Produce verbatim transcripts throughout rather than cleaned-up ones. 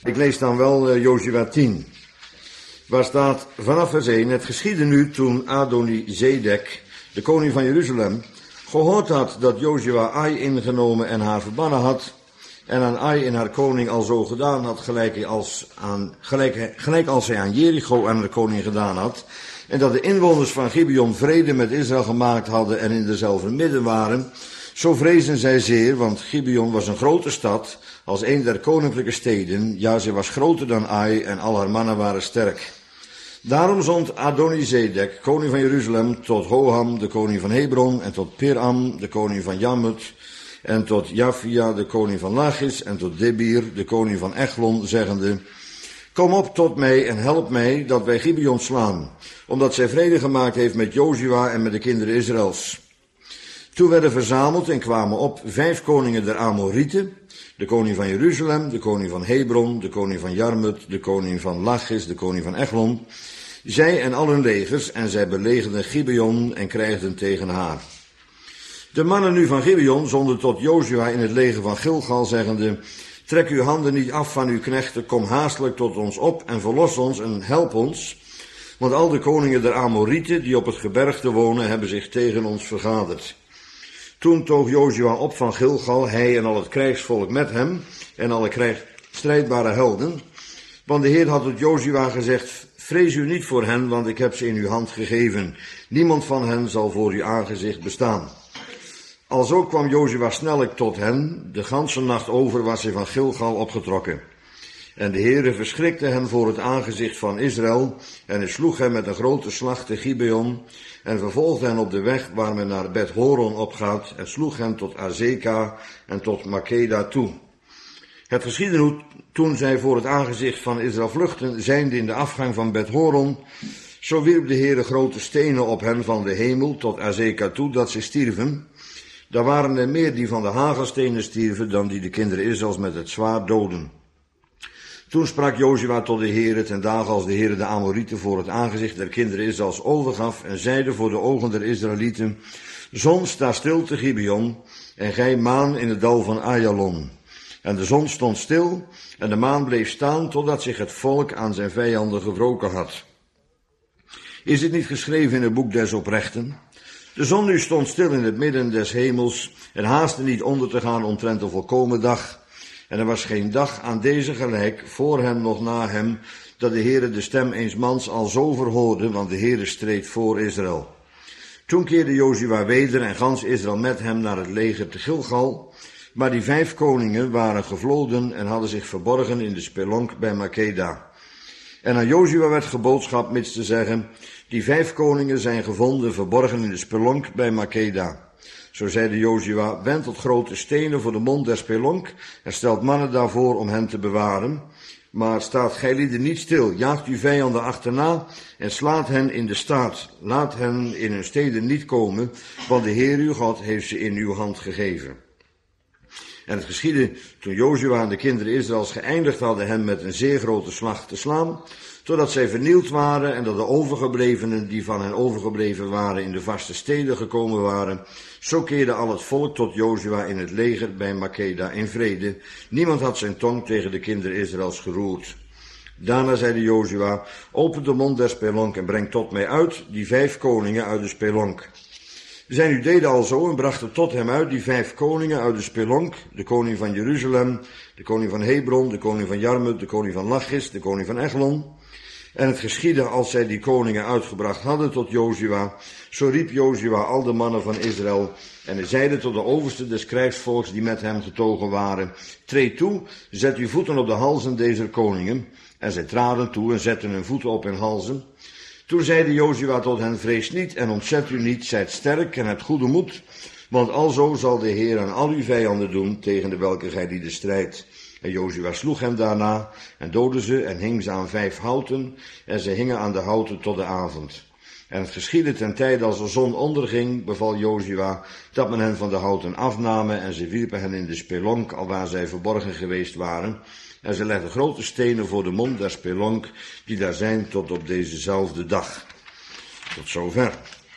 Ik lees dan wel uh, Jozua tien, waar staat vanaf vers één: Het geschiedde nu toen Adoni-Zedek, de koning van Jeruzalem, gehoord had dat Jozua Ai ingenomen en haar verbannen had, en aan Ai en haar koning al zo gedaan had, gelijk als, aan, gelijk, gelijk als hij aan Jericho en de koning gedaan had, en dat de inwoners van Gibeon vrede met Israël gemaakt hadden en in dezelfde midden waren, zo vreesden zij zeer, want Gibeon was een grote stad, als een der koninklijke steden, ja, zij was groter dan Ai en al haar mannen waren sterk. Daarom zond Adoni-Zedek, koning van Jeruzalem, tot Hoham, de koning van Hebron, en tot Piram, de koning van Jarmut, en tot Jafia, de koning van Lachis, en tot Debir, de koning van Eglon, zeggende: Kom op tot mij en help mij, dat wij Gibeon slaan, omdat zij vrede gemaakt heeft met Jozua en met de kinderen Israëls. Toen werden verzameld en kwamen op vijf koningen der Amorieten, de koning van Jeruzalem, de koning van Hebron, de koning van Jarmut, de koning van Lachis, de koning van Eglon, zij en al hun legers, en zij belegerden Gibeon en krijgden tegen haar. De mannen nu van Gibeon zonden tot Jozua in het leger van Gilgal, zeggende: Trek uw handen niet af van uw knechten, kom haastelijk tot ons op en verlos ons en help ons, want al de koningen der Amorieten die op het gebergte wonen, hebben zich tegen ons vergaderd. Toen toog Jozua op van Gilgal, hij en al het krijgsvolk met hem, en alle krijg, strijdbare helden, want de Heer had tot Jozua gezegd: Vrees u niet voor hen, want ik heb ze in uw hand gegeven. Niemand van hen zal voor uw aangezicht bestaan. Alzo kwam Jozua snellijk tot hen, de ganse nacht over was hij van Gilgal opgetrokken. En de Heere verschrikte hen voor het aangezicht van Israël, en hij sloeg hen met een grote slag te Gibeon, en vervolgde hen op de weg waar men naar Bet-Horon opgaat, en sloeg hen tot Azeka en tot Makeda toe. Het geschiedde toen zij voor het aangezicht van Israël vluchtten, zijnde in de afgang van Bet-Horon, zo wierp de Heere grote stenen op hen van de hemel tot Azeka toe, dat ze stierven. Daar waren er meer die van de hagelstenen stierven, dan die de kinderen Israëls met het zwaard doden. Toen sprak Jozua tot de Heere, ten dagen als de Heere de Amorieten voor het aangezicht der kinderen Israëls overgaf, en zeide voor de ogen der Israëlieten: Zon, sta stil te Gibeon, en gij maan in het dal van Ayalon. En de zon stond stil, en de maan bleef staan, totdat zich het volk aan zijn vijanden gewroken had. Is het niet geschreven in het boek des oprechten? De zon nu stond stil in het midden des hemels, en haastte niet onder te gaan omtrent de volkomen dag. En er was geen dag aan deze gelijk, voor hem nog na hem, dat de Heere de stem eens mans al zo verhoorde, want de Heere streed voor Israël. Toen keerde Jozua weder en gans Israël met hem naar het leger te Gilgal, maar die vijf koningen waren gevloden en hadden zich verborgen in de spelonk bij Makeda. En aan Jozua werd geboodschap mits te zeggen: Die vijf koningen zijn gevonden, verborgen in de spelonk bij Makeda. Zo zeide Jozua: Wend tot grote stenen voor de mond der spelonk en stelt mannen daarvoor om hen te bewaren. Maar staat gij lieden niet stil, jaagt uw vijanden achterna en slaat hen in de staat. Laat hen in hun steden niet komen, want de Heer uw God heeft ze in uw hand gegeven. En het geschiedde toen Jozua en de kinderen Israëls geëindigd hadden hen met een zeer grote slag te slaan, totdat zij vernield waren en dat de overgeblevenen die van hen overgebleven waren in de vaste steden gekomen waren. Zo keerde al het volk tot Jozua in het leger bij Makeda in vrede. Niemand had zijn tong tegen de kinderen Israëls geroerd. Daarna zeide Jozua: Open de mond der spelonk en breng tot mij uit die vijf koningen uit de spelonk. Zij nu deden al zo en brachten tot hem uit die vijf koningen uit de spelonk, de koning van Jeruzalem, de koning van Hebron, de koning van Jarmut, de koning van Lachis, de koning van Eglon. En het geschiedde als zij die koningen uitgebracht hadden tot Jozua, zo riep Jozua al de mannen van Israël, en hij zeide tot de overste des krijgsvolks die met hem getogen waren: Treed toe, zet uw voeten op de halzen dezer koningen. En zij traden toe en zetten hun voeten op hun halzen. Toen zeide Jozua tot hen: Vrees niet en ontzet u niet, zijt sterk en hebt goede moed, want alzo zal de Heer aan al uw vijanden doen, tegen de welke gij die de strijd. En Jozua sloeg hem daarna en doodde ze en hing ze aan vijf houten, en ze hingen aan de houten tot de avond. En het geschiedde ten tijde als de zon onderging, beval Jozua dat men hen van de houten afnamen, en ze wierpen hen in de spelonk, alwaar zij verborgen geweest waren. En ze legden grote stenen voor de mond der spelonk, die daar zijn tot op dezezelfde dag. Tot zover.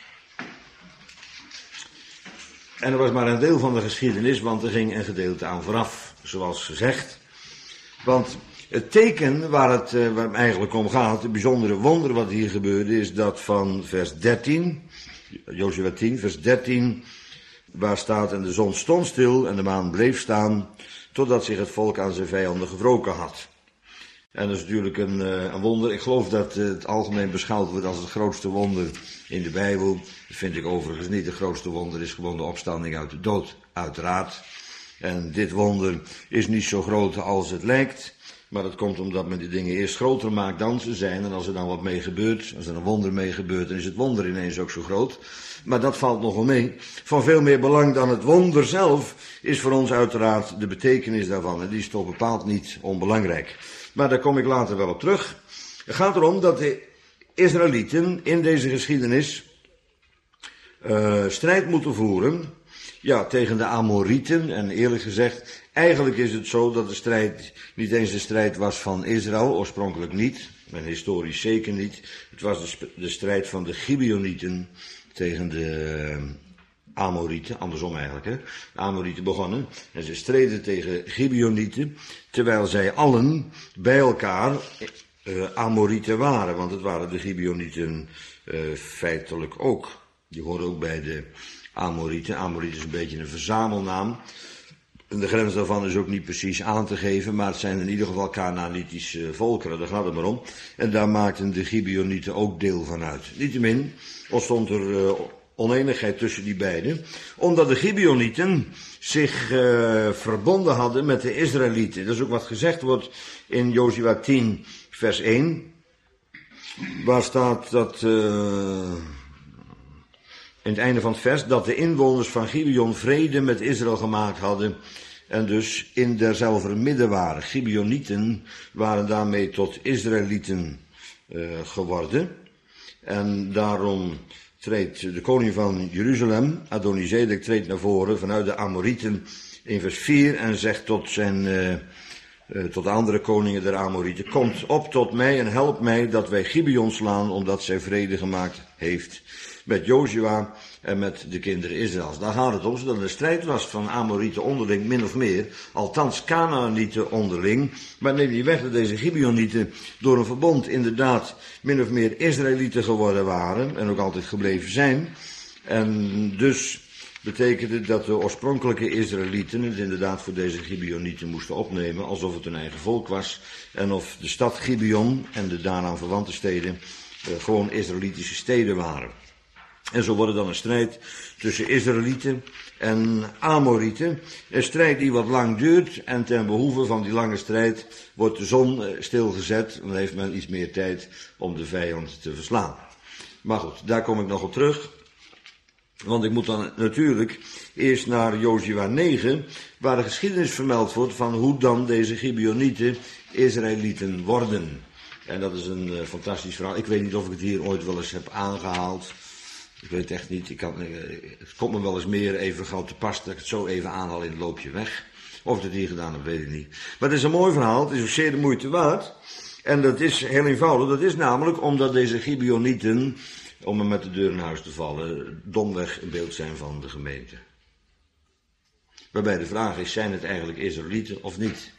En er was maar een deel van de geschiedenis, want er ging een gedeelte aan vooraf, zoals gezegd. Want Het teken waar het, uh, waar het eigenlijk om gaat, het bijzondere wonder wat hier gebeurde, is dat van vers dertien, Jozua tien, vers dertien, waar staat: en de zon stond stil en de maan bleef staan, totdat zich het volk aan zijn vijanden gewroken had. En dat is natuurlijk een, uh, een wonder. Ik geloof dat uh, het algemeen beschouwd wordt als het grootste wonder in de Bijbel. Dat vind ik overigens niet. Het grootste wonder is gewoon de opstanding uit de dood, uiteraard. En dit wonder is niet zo groot als het lijkt. Maar dat komt omdat men die dingen eerst groter maakt dan ze zijn. En als er dan wat mee gebeurt, als er een wonder mee gebeurt, dan is het wonder ineens ook zo groot. Maar dat valt nogal mee. Van veel meer belang dan het wonder zelf is voor ons uiteraard de betekenis daarvan. En die is toch bepaald niet onbelangrijk. Maar daar kom ik later wel op terug. Het gaat erom dat de Israëlieten in deze geschiedenis uh, strijd moeten voeren, ja, tegen de Amorieten. En eerlijk gezegd, eigenlijk is het zo dat de strijd niet eens de strijd was van Israël, oorspronkelijk niet, en historisch zeker niet. Het was de, de strijd van de Gibeonieten tegen de Amorieten, andersom eigenlijk, hè. De Amorieten begonnen en ze streden tegen Gibeonieten, terwijl zij allen bij elkaar uh, Amorieten waren, want het waren de Gibeonieten uh, feitelijk ook. Die horen ook bij de Amorieten. Amorieten is een beetje een verzamelnaam. En de grens daarvan is ook niet precies aan te geven, maar het zijn in ieder geval Kanaanitische volkeren, daar gaat het maar om. En daar maakten de Gibeonieten ook deel van uit. Niettemin ontstond er uh, oneenigheid tussen die beiden, omdat de Gibeonieten zich uh, verbonden hadden met de Israëlieten. Dat is ook wat gezegd wordt in Jozua tien, vers één, waar staat dat, uh, in het einde van het vers, dat de inwoners van Gibeon vrede met Israël gemaakt hadden en dus in derzelfde midden waren. Gibeonieten waren daarmee tot Israëlieten uh, geworden. En daarom treedt de koning van Jeruzalem, Adonizedek, treedt naar voren vanuit de Amorieten in vers vier en zegt tot zijn, uh, uh, tot de andere koningen der Amorieten: komt op tot mij en help mij dat wij Gibeon slaan, omdat zij vrede gemaakt heeft met Jozua en met de kinderen Israëls. Daar gaat het om, zodat er een strijd was van Amorieten onderling, min of meer, althans Kanaanieten onderling. Maar neem niet weg dat deze Gibeonieten door een verbond inderdaad min of meer Israëlieten geworden waren, en ook altijd gebleven zijn. En dus betekende dat de oorspronkelijke Israëlieten het inderdaad voor deze Gibeonieten moesten opnemen, alsof het hun eigen volk was, en of de stad Gibeon en de daaraan verwante steden uh, gewoon Israëlitische steden waren. En zo wordt er dan een strijd tussen Israëlieten en Amorieten. Een strijd die wat lang duurt en ten behoeve van die lange strijd wordt de zon stilgezet. Dan heeft men iets meer tijd om de vijand te verslaan. Maar goed, daar kom ik nog op terug. Want ik moet dan natuurlijk eerst naar Jozua negen, waar de geschiedenis vermeld wordt van hoe dan deze Gibeonieten Israëlieten worden. En dat is een uh, fantastisch verhaal. Ik weet niet of ik het hier ooit wel eens heb aangehaald. Ik weet het echt niet. Ik kan, het komt me wel eens meer even gauw te pas dat ik het zo even aanhaal in het loopje weg. Of ik het hier gedaan heb, weet ik niet. Maar het is een mooi verhaal. Het is ook zeer de moeite waard. En dat is heel eenvoudig. Dat is namelijk omdat deze Gibeonieten, om er met de deur in huis te vallen, domweg een beeld zijn van de gemeente. Waarbij de vraag is, zijn het eigenlijk Israëlieten of niet?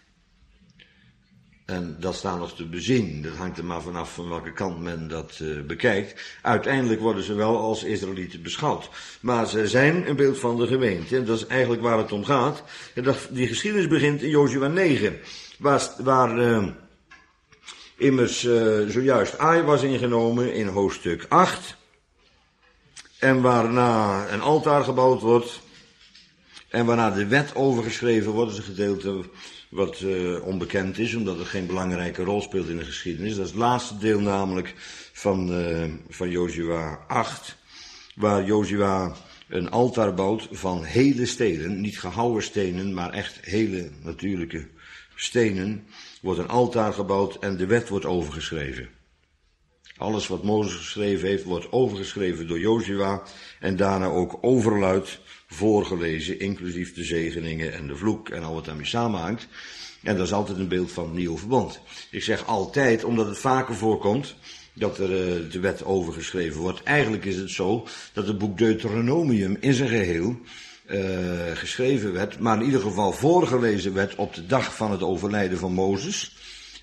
En dat staat nog te bezien. Dat hangt er maar vanaf van welke kant men dat uh, bekijkt. Uiteindelijk worden ze wel als Israëlieten beschouwd. Maar ze zijn een beeld van de gemeente. En dat is eigenlijk waar het om gaat. En dat, die geschiedenis begint in Jozua negen. Waar, waar uh, immers uh, zojuist Ai was ingenomen in hoofdstuk acht. En waarna een altaar gebouwd wordt. En waarna de wet overgeschreven wordt. Dat is een gedeelte wat uh, onbekend is, omdat het geen belangrijke rol speelt in de geschiedenis. Dat is het laatste deel namelijk van, uh, van Jozua acht, waar Jozua een altaar bouwt van hele stenen, niet gehouwen stenen, maar echt hele natuurlijke stenen. Wordt een altaar gebouwd en de wet wordt overgeschreven. Alles wat Mozes geschreven heeft, wordt overgeschreven door Jozua en daarna ook overluid voorgelezen, inclusief de zegeningen en de vloek en al wat daarmee samenhangt. En dat is altijd een beeld van het nieuwe verbond. Ik zeg altijd, omdat het vaker voorkomt dat er uh, de wet overgeschreven wordt. Eigenlijk is het zo dat het boek Deuteronomium in zijn geheel uh, geschreven werd, maar in ieder geval voorgelezen werd op de dag van het overlijden van Mozes.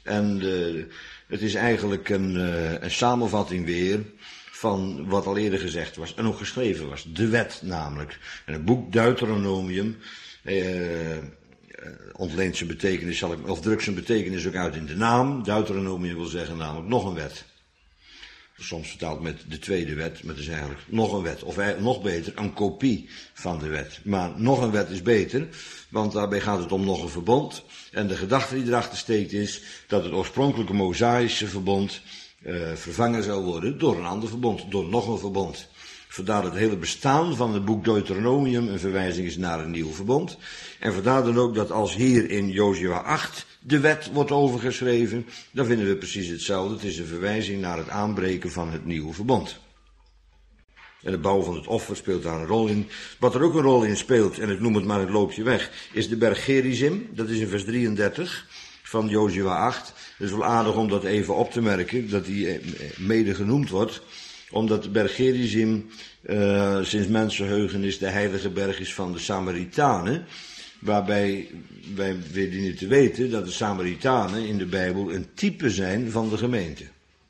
En uh, het is eigenlijk een, uh, een samenvatting weer van wat al eerder gezegd was en ook geschreven was. De wet namelijk. En het boek Deuteronomium uh, ontleent zijn betekenis, zal ik, of drukt zijn betekenis ook uit in de naam. Deuteronomium wil zeggen namelijk nog een wet. Soms vertaald met de tweede wet, maar het is eigenlijk nog een wet. Of nog beter, een kopie van de wet. Maar nog een wet is beter, want daarbij gaat het om nog een verbond. En de gedachte die erachter steekt is dat het oorspronkelijke Mosaïsche verbond uh, vervangen zou worden door een ander verbond, door nog een verbond. Vandaar het hele bestaan van het boek Deuteronomium een verwijzing is naar een nieuw verbond. En vandaar dan ook dat als hier in Jozua acht de wet wordt overgeschreven, dan vinden we precies hetzelfde. Het is een verwijzing naar het aanbreken van het nieuwe verbond. En de bouw van het offer speelt daar een rol in. Wat er ook een rol in speelt, en ik noem het maar het loopje weg, is de berg Gerizim. Dat is in vers drieëndertig van Jozua acht. Het is wel aardig om dat even op te merken, dat die mede genoemd wordt. Omdat de berg Gerizim uh, sinds mensenheugenis de heilige berg is van de Samaritanen. Waarbij wij weer dienen te weten dat de Samaritanen in de Bijbel een type zijn van de gemeente.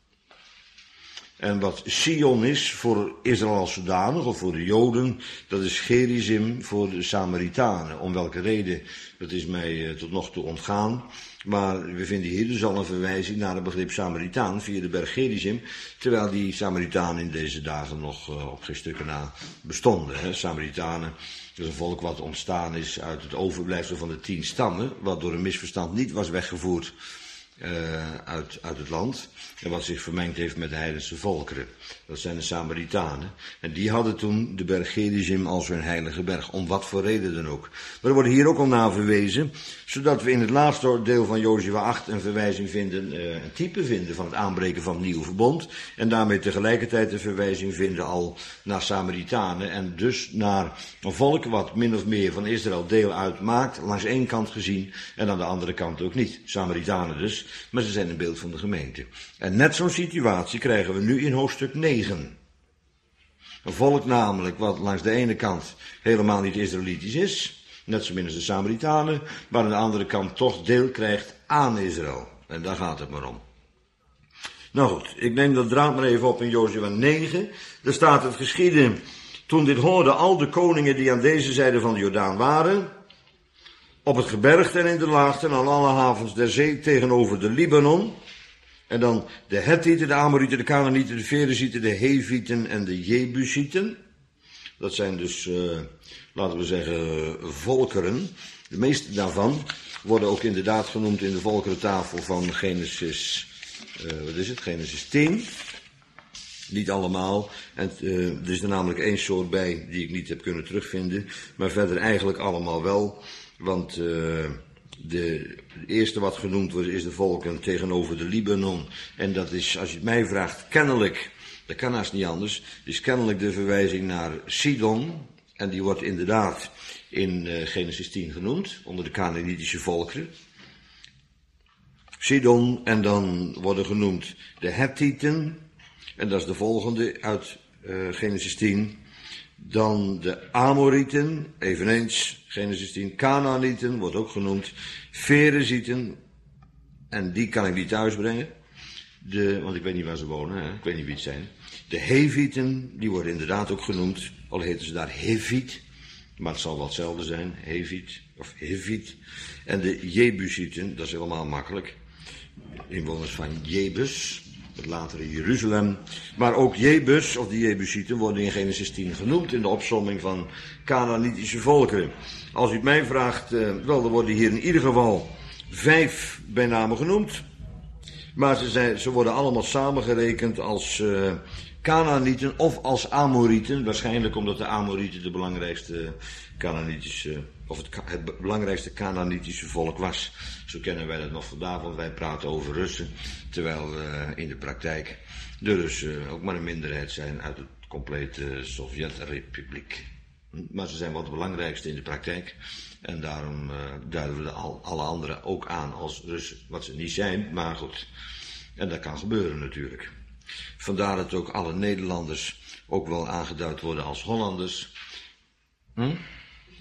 En wat Sion is voor Israël als zodanig, of voor de Joden, dat is Gerizim voor de Samaritanen. Om welke reden, dat is mij uh, tot nog toe ontgaan. Maar we vinden hier dus al een verwijzing naar het begrip Samaritaan via de berg Gerizim. Terwijl die Samaritanen in deze dagen nog uh, op geen stukken na bestonden. Hè. Samaritanen, dat is een volk wat ontstaan is uit het overblijfsel van de tien stammen. Wat door een misverstand niet was weggevoerd uh, uit, uit het land. En wat zich vermengd heeft met de heidense volkeren. Dat zijn de Samaritanen. En die hadden toen de berg Gerizim als hun heilige berg. Om wat voor reden dan ook. Maar er wordt hier ook al naar verwezen. Zodat we in het laatste deel van Jozua acht een verwijzing vinden. Uh, een type vinden van het aanbreken van het nieuwe verbond. En daarmee tegelijkertijd een verwijzing vinden al naar Samaritanen. En dus naar een volk wat min of meer van Israël deel uitmaakt. Langs één kant gezien. En aan de andere kant ook niet. Samaritanen dus. Maar ze zijn een beeld van de gemeente. En net zo'n situatie krijgen we nu in hoofdstuk negen. Een volk namelijk wat langs de ene kant helemaal niet Israëlitisch is, net zo min als de Samaritanen, maar aan de andere kant toch deel krijgt aan Israël. En daar gaat het maar om. Nou goed, ik neem dat draad maar even op in Jozua negen. Daar staat het geschieden. Toen dit hoorden al de koningen die aan deze zijde van de Jordaan waren, op het gebergte en in de laagte en aan alle havens der zee tegenover de Libanon. En dan de Hethieten, de Amorieten, de Canaanieten, de Ferezieten, de Hevieten en de Jebusieten. Dat zijn dus, uh, laten we zeggen, volkeren. De meeste daarvan worden ook inderdaad genoemd in de volkerentafel van Genesis, uh, wat is het, Genesis tien. Niet allemaal. En uh, er is er namelijk één soort bij die ik niet heb kunnen terugvinden. Maar verder eigenlijk allemaal wel. Want uh, de, de eerste wat genoemd wordt is de volken tegenover de Libanon. En dat is, als je het mij vraagt, kennelijk, dat kan haast niet anders, is kennelijk de verwijzing naar Sidon. En die wordt inderdaad in uh, Genesis tien genoemd, onder de Canaanitische volkeren. Sidon, en dan worden genoemd de Hethieten. En dat is de volgende uit uh, Genesis tien. Dan de Amorieten, eveneens Genesis tien. Canaanieten wordt ook genoemd. Ferezieten, en die kan ik niet thuisbrengen. De, want ik weet niet waar ze wonen, hè? Ik weet niet wie het zijn. De Hevieten, die worden inderdaad ook genoemd. Al heten ze daar Heviet, maar het zal wel hetzelfde zijn. Heviet of Heviet. En de Jebusieten, dat is helemaal makkelijk. Inwoners van Jebus, het latere Jeruzalem. Maar ook Jebus, of de Jebusieten, worden in Genesis tien genoemd in de opsomming van Canaanitische volkeren. Als u het mij vraagt, uh, wel, er worden hier in ieder geval vijf bij name genoemd. Maar ze, zijn, ze worden allemaal samengerekend als uh, Canaanieten of als Amorieten. Waarschijnlijk omdat de Amorieten de belangrijkste Canaanitische, of het, het belangrijkste Canaanitische volk was. Zo kennen wij dat nog vandaag, want wij praten over Russen. Terwijl uh, in de praktijk de Russen ook maar een minderheid zijn uit het complete Sovjet-republiek. Maar ze zijn wel de belangrijkste in de praktijk. En daarom uh, duiden we de al, alle anderen ook aan als Russen. Wat ze niet zijn, maar goed. En dat kan gebeuren natuurlijk. Vandaar dat ook alle Nederlanders ook wel aangeduid worden als Hollanders. Hm?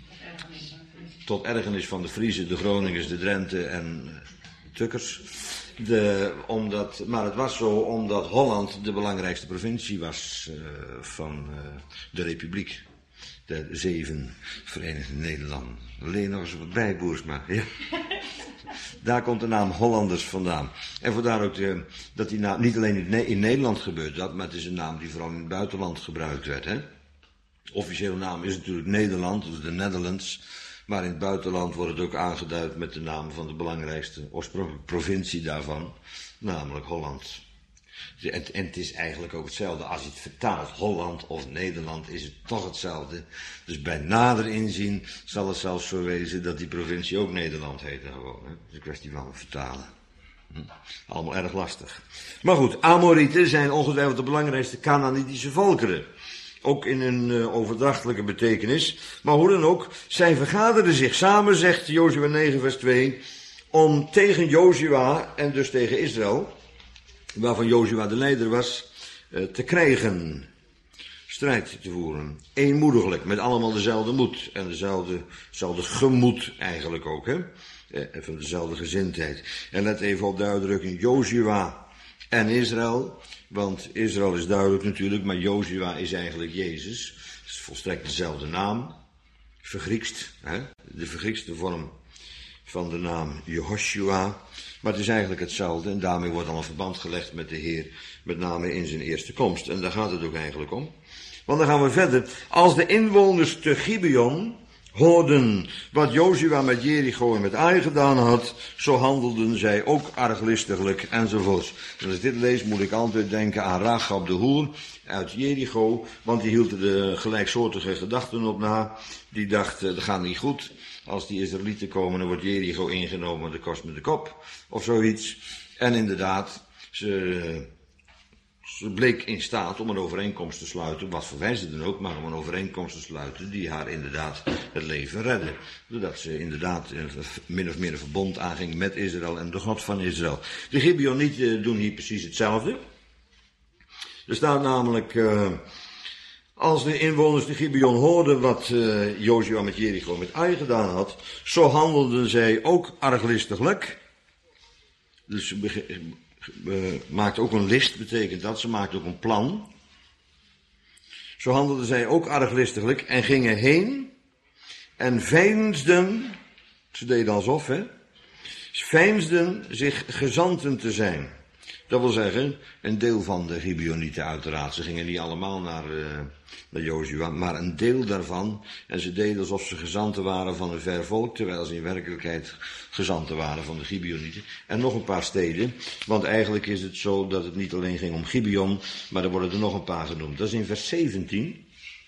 Tot ergernis van de Friezen, de Groningers, de Drenten en uh, Tukkers. De, omdat, maar het was zo omdat Holland de belangrijkste provincie was uh, van uh, de Republiek. De zeven Verenigde Nederlanden. Alleen nog eens wat bij, Boersma. Ja. Daar komt de naam Hollanders vandaan. En vandaar ook de, dat die naam niet alleen in, in Nederland gebeurt dat, maar het is een naam die vooral in het buitenland gebruikt werd. Hè? Officiële naam is natuurlijk Nederland, dus de Netherlands. Maar in het buitenland wordt het ook aangeduid met de naam van de belangrijkste oorspronkelijke provincie daarvan, namelijk Holland. En, en het is eigenlijk ook hetzelfde als je het vertaalt. Holland of Nederland is het toch hetzelfde. Dus bij nader inzien zal het zelfs zo wezen dat die provincie ook Nederland heet. Gewoon, hè? Het is een kwestie van vertalen. Hm. Allemaal erg lastig. Maar goed, Amorieten zijn ongetwijfeld de belangrijkste Canaanitische volkeren. Ook in een uh, overdrachtelijke betekenis. Maar hoe dan ook, zij vergaderden zich samen, zegt Jozua negen vers twee, om tegen Jozua en dus tegen Israël, waarvan Jozua de leider was, uh, te krijgen. Strijd te voeren. Eenmoediglijk, met allemaal dezelfde moed. En dezelfde, dezelfde gemoed eigenlijk ook, hè. Even dezelfde gezindheid. En let even op de uitdrukking Jozua en Israël. Want Israël is duidelijk natuurlijk, maar Jozua is eigenlijk Jezus. Het is volstrekt dezelfde naam. Vergriekst, hè? De vergriekste vorm van de naam Jehoshua. Maar het is eigenlijk hetzelfde en daarmee wordt al een verband gelegd met de Heer, met name in zijn eerste komst. En daar gaat het ook eigenlijk om. Want dan gaan we verder. Als de inwoners te Gibeon hoorden wat Jozua met Jericho en met Ai gedaan had, zo handelden zij ook arglistiglijk enzovoorts. En als ik dit lees moet ik altijd denken aan Rachab de hoer uit Jericho, want die hield de gelijksoortige gedachten op na. Die dacht, dat gaat niet goed. Als die Israëlieten komen, dan wordt Jericho ingenomen, dat kost me de kop, of zoiets. En inderdaad, ze, ze bleek in staat om een overeenkomst te sluiten, wat voor wijze dan ook, maar om een overeenkomst te sluiten die haar inderdaad het leven redde. Doordat ze inderdaad min of meer een verbond aanging met Israël en de God van Israël. De Gibeonieten doen hier precies hetzelfde. Er staat namelijk, uh, als de inwoners de Gibeon hoorden wat uh, Jozua met Jericho met Ai gedaan had, zo handelden zij ook arglistiglijk. Dus ze uh, maakte ook een list, betekent dat, ze maakte ook een plan. Zo handelden zij ook arglistiglijk en gingen heen en veinsden, ze deden alsof, hè, veinsden zich gezanten te zijn. Dat wil zeggen, een deel van de Gibeonieten uiteraard. Ze gingen niet allemaal naar, uh, naar Jozua, maar een deel daarvan. En ze deden alsof ze gezanten waren van een ver volk, terwijl ze in werkelijkheid gezanten waren van de Gibeonieten. En nog een paar steden, want eigenlijk is het zo dat het niet alleen ging om Gibeon, maar er worden er nog een paar genoemd. Dat is in vers zeventien.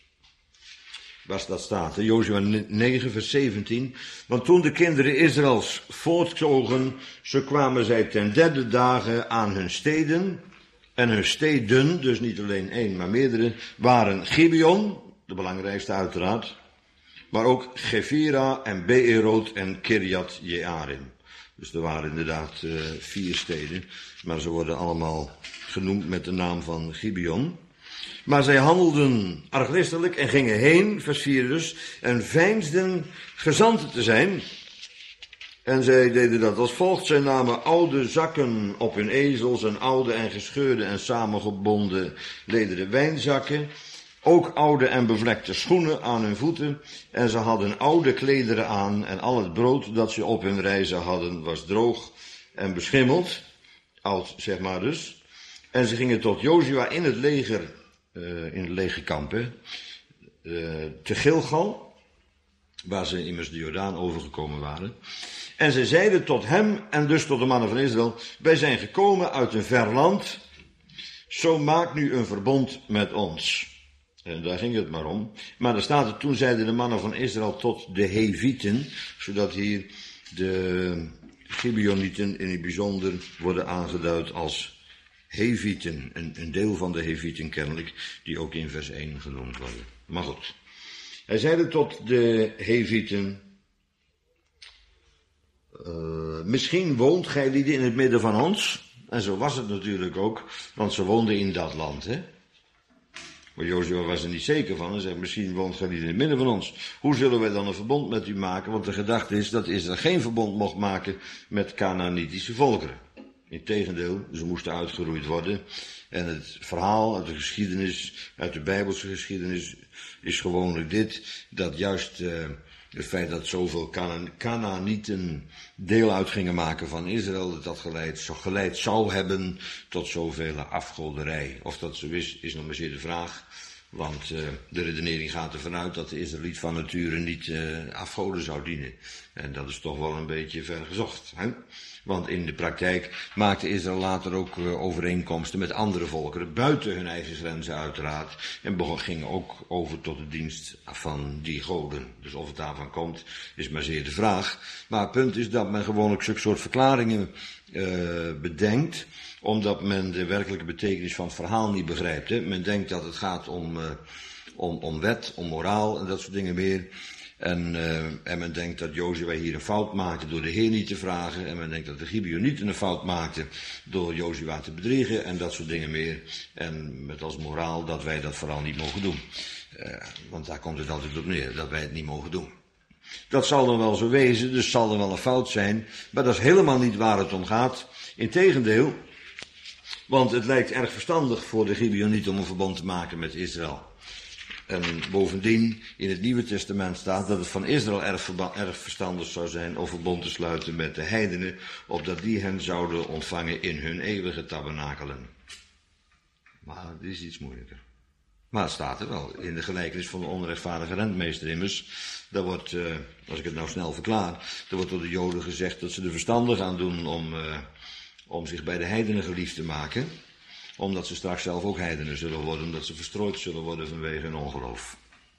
Waar dat staat, Jozua negen vers zeventien. Want toen de kinderen Israëls voortzogen, zo kwamen zij ten derde dagen aan hun steden. En hun steden, dus niet alleen één, maar meerdere, waren Gibeon, de belangrijkste uiteraard, maar ook Gefira en Beerot en Kirjat Jearim. Dus er waren inderdaad uh, vier steden, maar ze worden allemaal genoemd met de naam van Gibeon. Maar zij handelden arglistiglijk en gingen heen, vers vier dus, en veinsden gezanten te zijn. En zij deden dat als volgt. Zij namen oude zakken op hun ezels en oude en gescheurde en samengebonden lederen wijnzakken. Ook oude en bevlekte schoenen aan hun voeten. En ze hadden oude klederen aan en al het brood dat ze op hun reizen hadden was droog en beschimmeld. Oud, zeg maar dus. En ze gingen tot Jozua in het leger, uh, in het legerkamp, hè, uh, te Gilgal, waar ze immers de Jordaan overgekomen waren. En ze zeiden tot hem en dus tot de mannen van Israël, wij zijn gekomen uit een ver land, zo maak nu een verbond met ons. En daar ging het maar om. Maar er staat het, toen zeiden de mannen van Israël tot de Hevieten, zodat hier de Gibeonieten in het bijzonder worden aangeduid als Hevieten, een, een deel van de Hevieten kennelijk, die ook in vers één genoemd worden. Maar goed. Hij zeide tot de Hevieten, uh, misschien woont gij lieden in het midden van ons. En zo was het natuurlijk ook, want ze woonden in dat land, hè. Maar Jozua was er niet zeker van en zei, misschien woont gij lieden in het midden van ons. Hoe zullen wij dan een verbond met u maken? Want de gedachte is dat Israël geen verbond mocht maken met Canaanitische volkeren. Integendeel, ze moesten uitgeroeid worden. En het verhaal uit de geschiedenis, uit de Bijbelse geschiedenis, is gewoonlijk dit, dat juist uh, het feit dat zoveel Kanaanieten deel uit gingen maken van Israël, dat dat geleid, zo geleid zou hebben tot zoveel afgoderij. Of dat zo is, is nog maar zeer de vraag. Want uh, de redenering gaat ervan uit dat de Israëliet van nature niet uh, afgoden zou dienen. En dat is toch wel een beetje ver gezocht. Hè? Want in de praktijk maakte Israël later ook uh, overeenkomsten met andere volkeren, buiten hun eigen grenzen uiteraard. En begon, ging ook over tot de dienst van die goden. Dus of het daarvan komt, is maar zeer de vraag. Maar het punt is dat men gewoonlijk zulke soort verklaringen uh, bedenkt, omdat men de werkelijke betekenis van het verhaal niet begrijpt. Hè? Men denkt dat het gaat om, uh, om, om wet, om moraal en dat soort dingen meer. En, uh, en men denkt dat Jozua hier een fout maakte door de Heer niet te vragen. En men denkt dat de Gibeonieten een fout maakten door Jozua te bedriegen en dat soort dingen meer. En met als moraal dat wij dat vooral niet mogen doen. Uh, want daar komt het altijd op neer, dat wij het niet mogen doen. Dat zal dan wel zo wezen, dus zal er wel een fout zijn. Maar dat is helemaal niet waar het om gaat. Integendeel, want het lijkt erg verstandig voor de Gibeonieten om een verbond te maken met Israël. En bovendien, in het Nieuwe Testament staat dat het van Israël erg, erg verstandig zou zijn om verbond te sluiten met de heidenen, opdat die hen zouden ontvangen in hun eeuwige tabernakelen. Maar dit is iets moeilijker. Maar het staat er wel, in de gelijkenis van de onrechtvaardige rentmeester immers. Daar wordt, uh, als ik het nou snel verklaar, er wordt door de Joden gezegd dat ze er verstandig aan doen om, uh, om zich bij de heidenen geliefd te maken. Omdat ze straks zelf ook heidenen zullen worden, omdat ze verstrooid zullen worden vanwege hun ongeloof.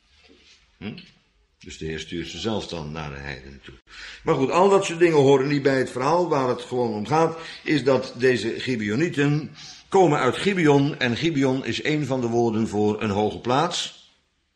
Hm? Dus de Heer stuurt ze zelf dan naar de heidenen toe. Maar goed, al dat soort dingen horen niet bij het verhaal. Waar het gewoon om gaat, is dat deze Gibeonieten komen uit Gibeon. En Gibeon is een van de woorden voor een hoge plaats.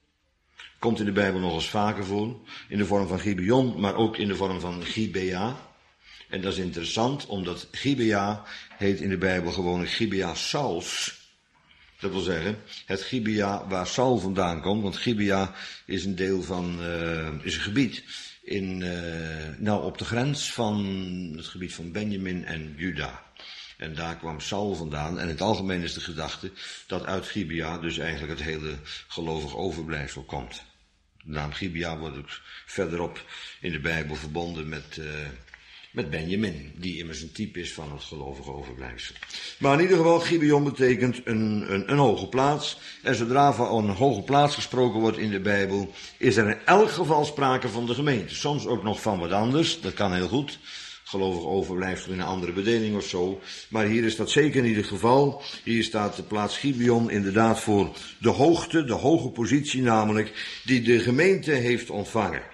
Komt in de Bijbel nog eens vaker voor. In de vorm van Gibeon, maar ook in de vorm van Gibea. En dat is interessant, omdat Gibea heet in de Bijbel gewoon Gibea Sauls. Dat wil zeggen, het Gibea waar Saul vandaan komt, want Gibea is een deel van, uh, is een gebied in, uh, nou op de grens van het gebied van Benjamin en Juda. En daar kwam Saul vandaan. En in het algemeen is de gedachte dat uit Gibea dus eigenlijk het hele gelovig overblijfsel komt. De naam Gibea wordt ook verderop in de Bijbel verbonden met... Uh, Met Benjamin, die immers een type is van het gelovige overblijfsel. Maar in ieder geval, Gibeon betekent een, een, een hoge plaats. En zodra van een hoge plaats gesproken wordt in de Bijbel, is er in elk geval sprake van de gemeente. Soms ook nog van wat anders, dat kan heel goed. Gelovig overblijfsel in een andere bedeling of zo. Maar hier is dat zeker niet het geval. Hier staat de plaats Gibeon inderdaad voor de hoogte, de hoge positie namelijk, die de gemeente heeft ontvangen.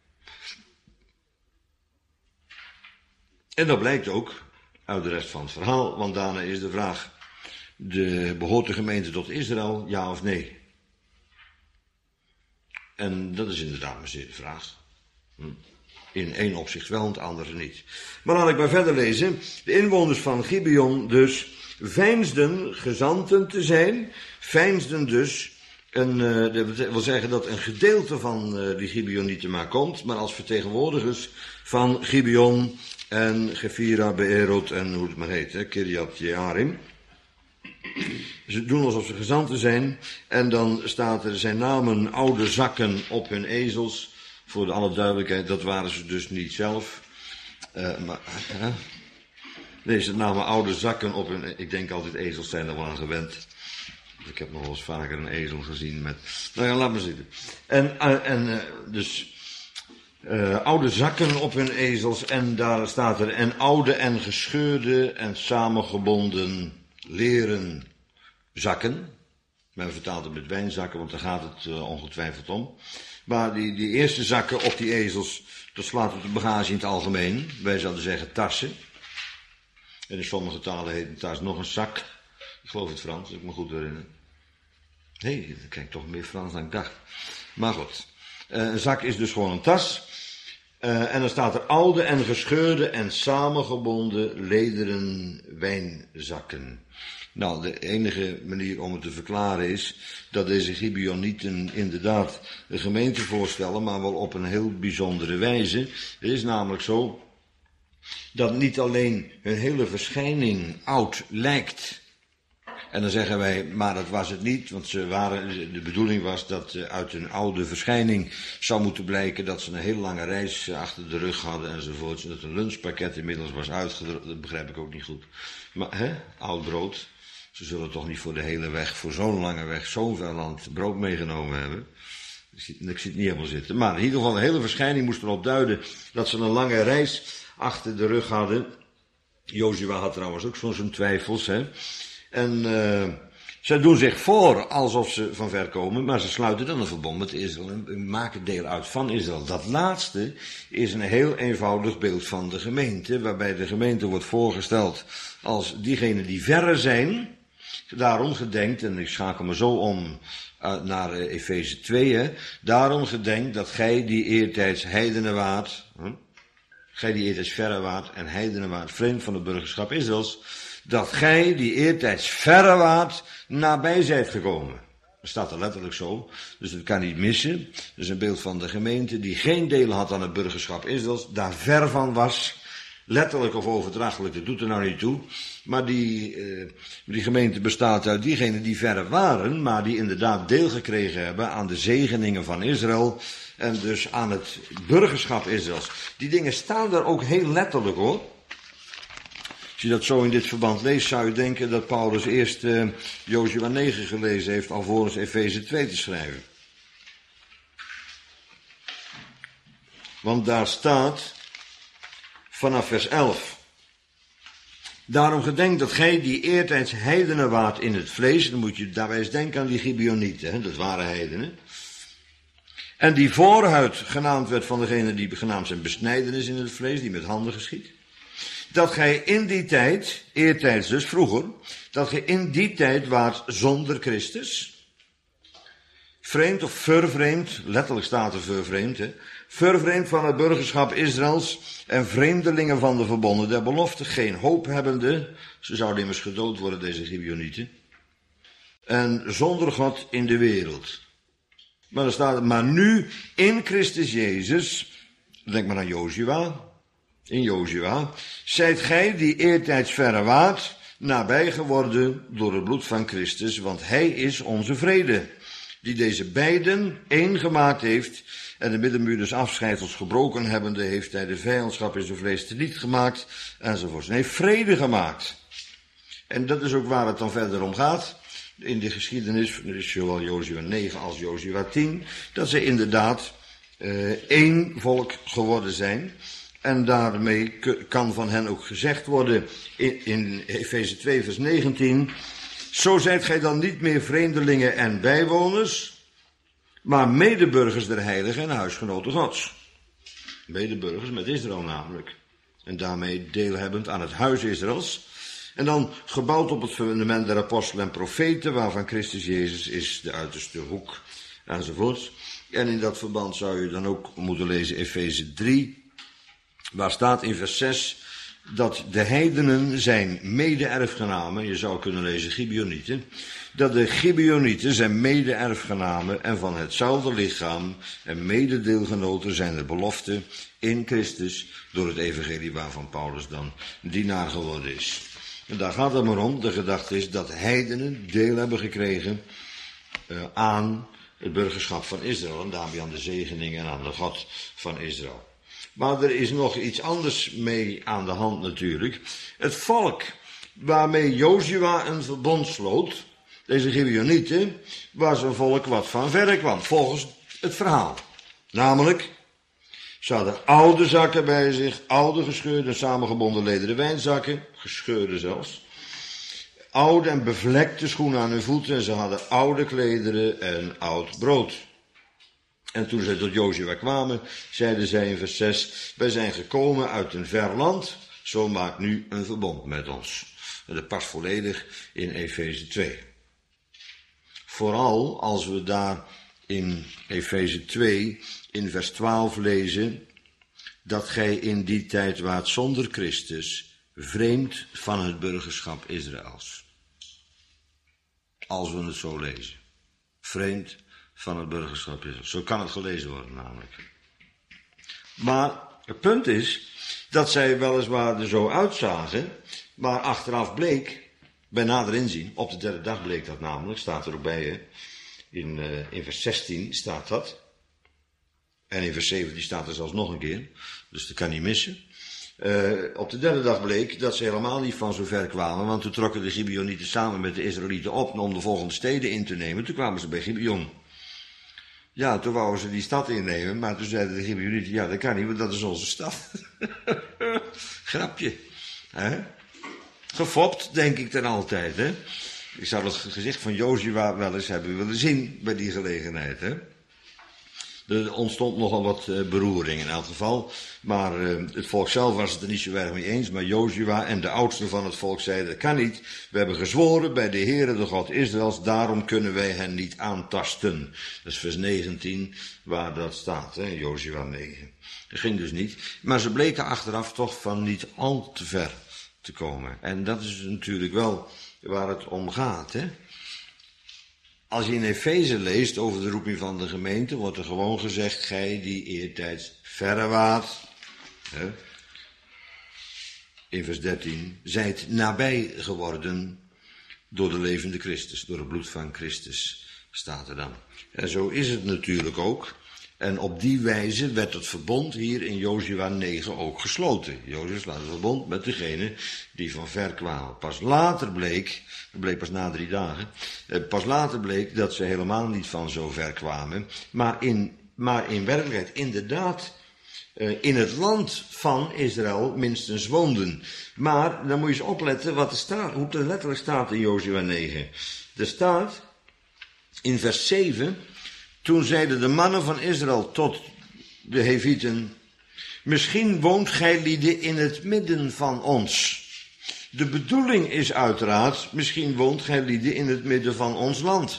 En dat blijkt ook uit de rest van het verhaal, want daarna is de vraag, de, behoort de gemeente tot Israël, ja of nee? En dat is inderdaad maar zeer de vraag. In één opzicht wel, in het andere niet. Maar laat ik maar verder lezen. De inwoners van Gibeon dus veinsden gezanten te zijn, veinsden dus, een, uh, dat wil zeggen dat een gedeelte van uh, die Gibeonieten maar komt, maar als vertegenwoordigers van Gibeon en Gefira, Beerot en hoe het maar heet, hè, Kirjat Jearim. Ze doen alsof ze gezanten zijn en dan staat er zijn namen oude zakken op hun ezels. Voor de alle duidelijkheid, dat waren ze dus niet zelf. Uh, maar, uh, deze namen oude zakken op hun, ik denk altijd ezels zijn er wel aan gewend. Ik heb nog wel eens vaker een ezel gezien met, nou ja, laat maar zitten. En, uh, en uh, dus... Uh, oude zakken op hun ezels en daar staat er en oude en gescheurde en samengebonden leren zakken. Men vertaalt het met wijnzakken, want daar gaat het uh, ongetwijfeld om. Maar die, die eerste zakken op die ezels, dat slaat op de bagage in het algemeen. Wij zouden zeggen tassen. En in sommige talen heet een tas nog een zak. Ik geloof het Frans, als ik me goed herinner. Nee, hey, dan kijk ik toch meer Frans dan ik dacht. Maar goed, uh, een zak is dus gewoon een tas. Uh, en dan staat er oude en gescheurde en samengebonden lederen wijnzakken. Nou, de enige manier om het te verklaren is dat deze Gibeonieten inderdaad de gemeente voorstellen, maar wel op een heel bijzondere wijze. Het is namelijk zo dat niet alleen hun hele verschijning oud lijkt. En dan zeggen wij, maar dat was het niet, want ze waren, de bedoeling was dat uit hun oude verschijning zou moeten blijken dat ze een hele lange reis achter de rug hadden enzovoorts. Dat een lunchpakket inmiddels was uitgedrukt, dat begrijp ik ook niet goed. Maar, hè, oud brood. Ze zullen toch niet voor de hele weg, voor zo'n lange weg, zo'n ver land brood meegenomen hebben. Ik zie, ik zie het niet helemaal zitten. Maar in ieder geval, de hele verschijning moest erop duiden dat ze een lange reis achter de rug hadden. Jozua had trouwens ook zo'n twijfels, hè. En uh, zij doen zich voor alsof ze van ver komen, maar ze sluiten dan een verbond met Israël en maken deel uit van Israël. Dat laatste is een heel eenvoudig beeld van de gemeente, waarbij de gemeente wordt voorgesteld als diegenen die verre zijn. Daarom gedenkt, en ik schakel me zo om uh, naar uh, Efeze twee, hè, daarom gedenkt dat gij die eertijds heidenen waart, huh? gij die eertijds verre waart en heidenen waart, vreemd van het burgerschap Israëls, dat gij die eertijds verre waart, nabij zijt gekomen. Dat staat er letterlijk zo, dus dat kan niet missen. Dat is een beeld van de gemeente die geen deel had aan het burgerschap Israëls, daar ver van was, letterlijk of overdrachtelijk, dat doet er nou niet toe. Maar die, uh, die gemeente bestaat uit diegenen die verre waren, maar die inderdaad deel gekregen hebben aan de zegeningen van Israël en dus aan het burgerschap Israëls. Die dingen staan daar ook heel letterlijk, hoor. Als je dat zo in dit verband leest, zou je denken dat Paulus eerst uh, Jozua negen gelezen heeft, alvorens Efeze twee te schrijven. Want daar staat, vanaf vers elf. Daarom gedenk dat gij die eertijds heidenen waart in het vlees, dan moet je daarbij eens denken aan die Gibeonieten, hè, dat waren heidenen. En die voorhuid genaamd werd van degene die genaamd zijn besnijdenis in het vlees, die met handen geschiet. Dat gij in die tijd, eertijds dus vroeger, dat gij in die tijd waart zonder Christus. Vreemd of vervreemd, letterlijk staat er vervreemd, hè. Vervreemd van het burgerschap Israëls en vreemdelingen van de verbonden der belofte, geen hoop hebbende, ze zouden immers gedood worden, deze Gibeonieten, en zonder God in de wereld. Maar er staat, maar nu in Christus Jezus, denk maar aan Jozua, in Jozua, zijt gij die eertijds verre waart, nabij geworden door het bloed van Christus, want hij is onze vrede, die deze beiden één gemaakt heeft, en de middenmuur des afscheidels gebroken hebbende, heeft hij de vijandschap in zijn vlees teniet gemaakt, enzovoort. Hij heeft vrede gemaakt. En dat is ook waar het dan verder om gaat. In de geschiedenis, er is zowel Jozua negen als Jozua tien, dat ze inderdaad uh, één volk geworden zijn. En daarmee kan van hen ook gezegd worden in, in Efeze twee vers negentien, zo zijt gij dan niet meer vreemdelingen en bijwoners, maar medeburgers der heiligen en huisgenoten Gods. Medeburgers met Israël namelijk. En daarmee deelhebbend aan het huis Israëls. En dan gebouwd op het fundament der apostelen en profeten, waarvan Christus Jezus is de uiterste hoek, enzovoort. En in dat verband zou je dan ook moeten lezen Efeze drie, waar staat in vers zes dat de heidenen zijn mede-erfgenamen, je zou kunnen lezen Gibeonieten, dat de Gibeonieten zijn mede-erfgenamen en van hetzelfde lichaam en mededeelgenoten zijn de belofte in Christus door het evangelie waarvan Paulus dan dienaar geworden is. En daar gaat het maar om, de gedachte is dat heidenen deel hebben gekregen uh, aan het burgerschap van Israël en daarmee aan de zegeningen en aan de God van Israël. Maar er is nog iets anders mee aan de hand natuurlijk. Het volk waarmee Jozua een verbond sloot, deze Gibeonieten, was een volk wat van verre kwam, volgens het verhaal. Namelijk, ze hadden oude zakken bij zich, oude gescheurde en samengebonden lederen wijnzakken, gescheurde zelfs. Oude en bevlekte schoenen aan hun voeten en ze hadden oude klederen en oud brood. En toen zij tot Jozua kwamen, zeiden zij in vers zes, wij zijn gekomen uit een ver land, zo maak nu een verbond met ons. En dat past volledig in Efeze twee. Vooral als we daar in Efeze twee, in vers twaalf lezen, dat gij in die tijd waart zonder Christus, vreemd van het burgerschap Israëls. Als we het zo lezen. Vreemd van het burgerschap Israëls. Zo kan het gelezen worden namelijk. Maar het punt is dat zij weliswaar er zo uitzagen, maar achteraf bleek, bij nader inzien, op de derde dag bleek dat namelijk, staat er ook bij je, in, uh, in vers zestien staat dat, en in vers zeventien staat er zelfs nog een keer, dus dat kan niet missen. Uh, op de derde dag bleek dat ze helemaal niet van zo ver kwamen, want toen trokken de Gibeonieten samen met de Israëlieten op om de volgende steden in te nemen. Toen kwamen ze bij Gibeon. Ja, toen wouden ze die stad innemen, maar toen zeiden de Gibeonieten, ja, dat kan niet, want dat is onze stad. Grapje. Hè? Gefopt, denk ik dan altijd, hè. Ik zou het gezicht van Jozua wel eens hebben willen zien bij die gelegenheid, hè. Er ontstond nogal wat uh, beroering in elk geval, maar uh, het volk zelf was het er niet zo erg mee eens, maar Jozua en de oudsten van het volk zeiden, dat kan niet, we hebben gezworen bij de Heere, de God Israëls, daarom kunnen wij hen niet aantasten. Dat is vers negentien waar dat staat, hè, Jozua negen. Dat ging dus niet, maar ze bleken achteraf toch van niet al te ver te komen. En dat is natuurlijk wel waar het om gaat, hè. Als je in Efeze leest over de roeping van de gemeente, wordt er gewoon gezegd, gij die eertijds verre waart, hè, in vers dertien, zijt nabij geworden door de levende Christus, door het bloed van Christus, staat er dan. En zo is het natuurlijk ook. En op die wijze werd het verbond hier in Jozua negen ook gesloten. Jozua sluit het verbond met degene die van ver kwamen. Pas later bleek, dat bleek pas na drie dagen, pas later bleek dat ze helemaal niet van zo ver kwamen, maar in, maar in werkelijkheid inderdaad in het land van Israël minstens woonden. Maar dan moet je eens opletten wat er staat, hoe het er letterlijk staat in Jozua negen. Er staat in vers zeven... Toen zeiden de mannen van Israël tot de Hevieten, misschien woont gij lieden in het midden van ons. De bedoeling is uiteraard, misschien woont gij lieden in het midden van ons land.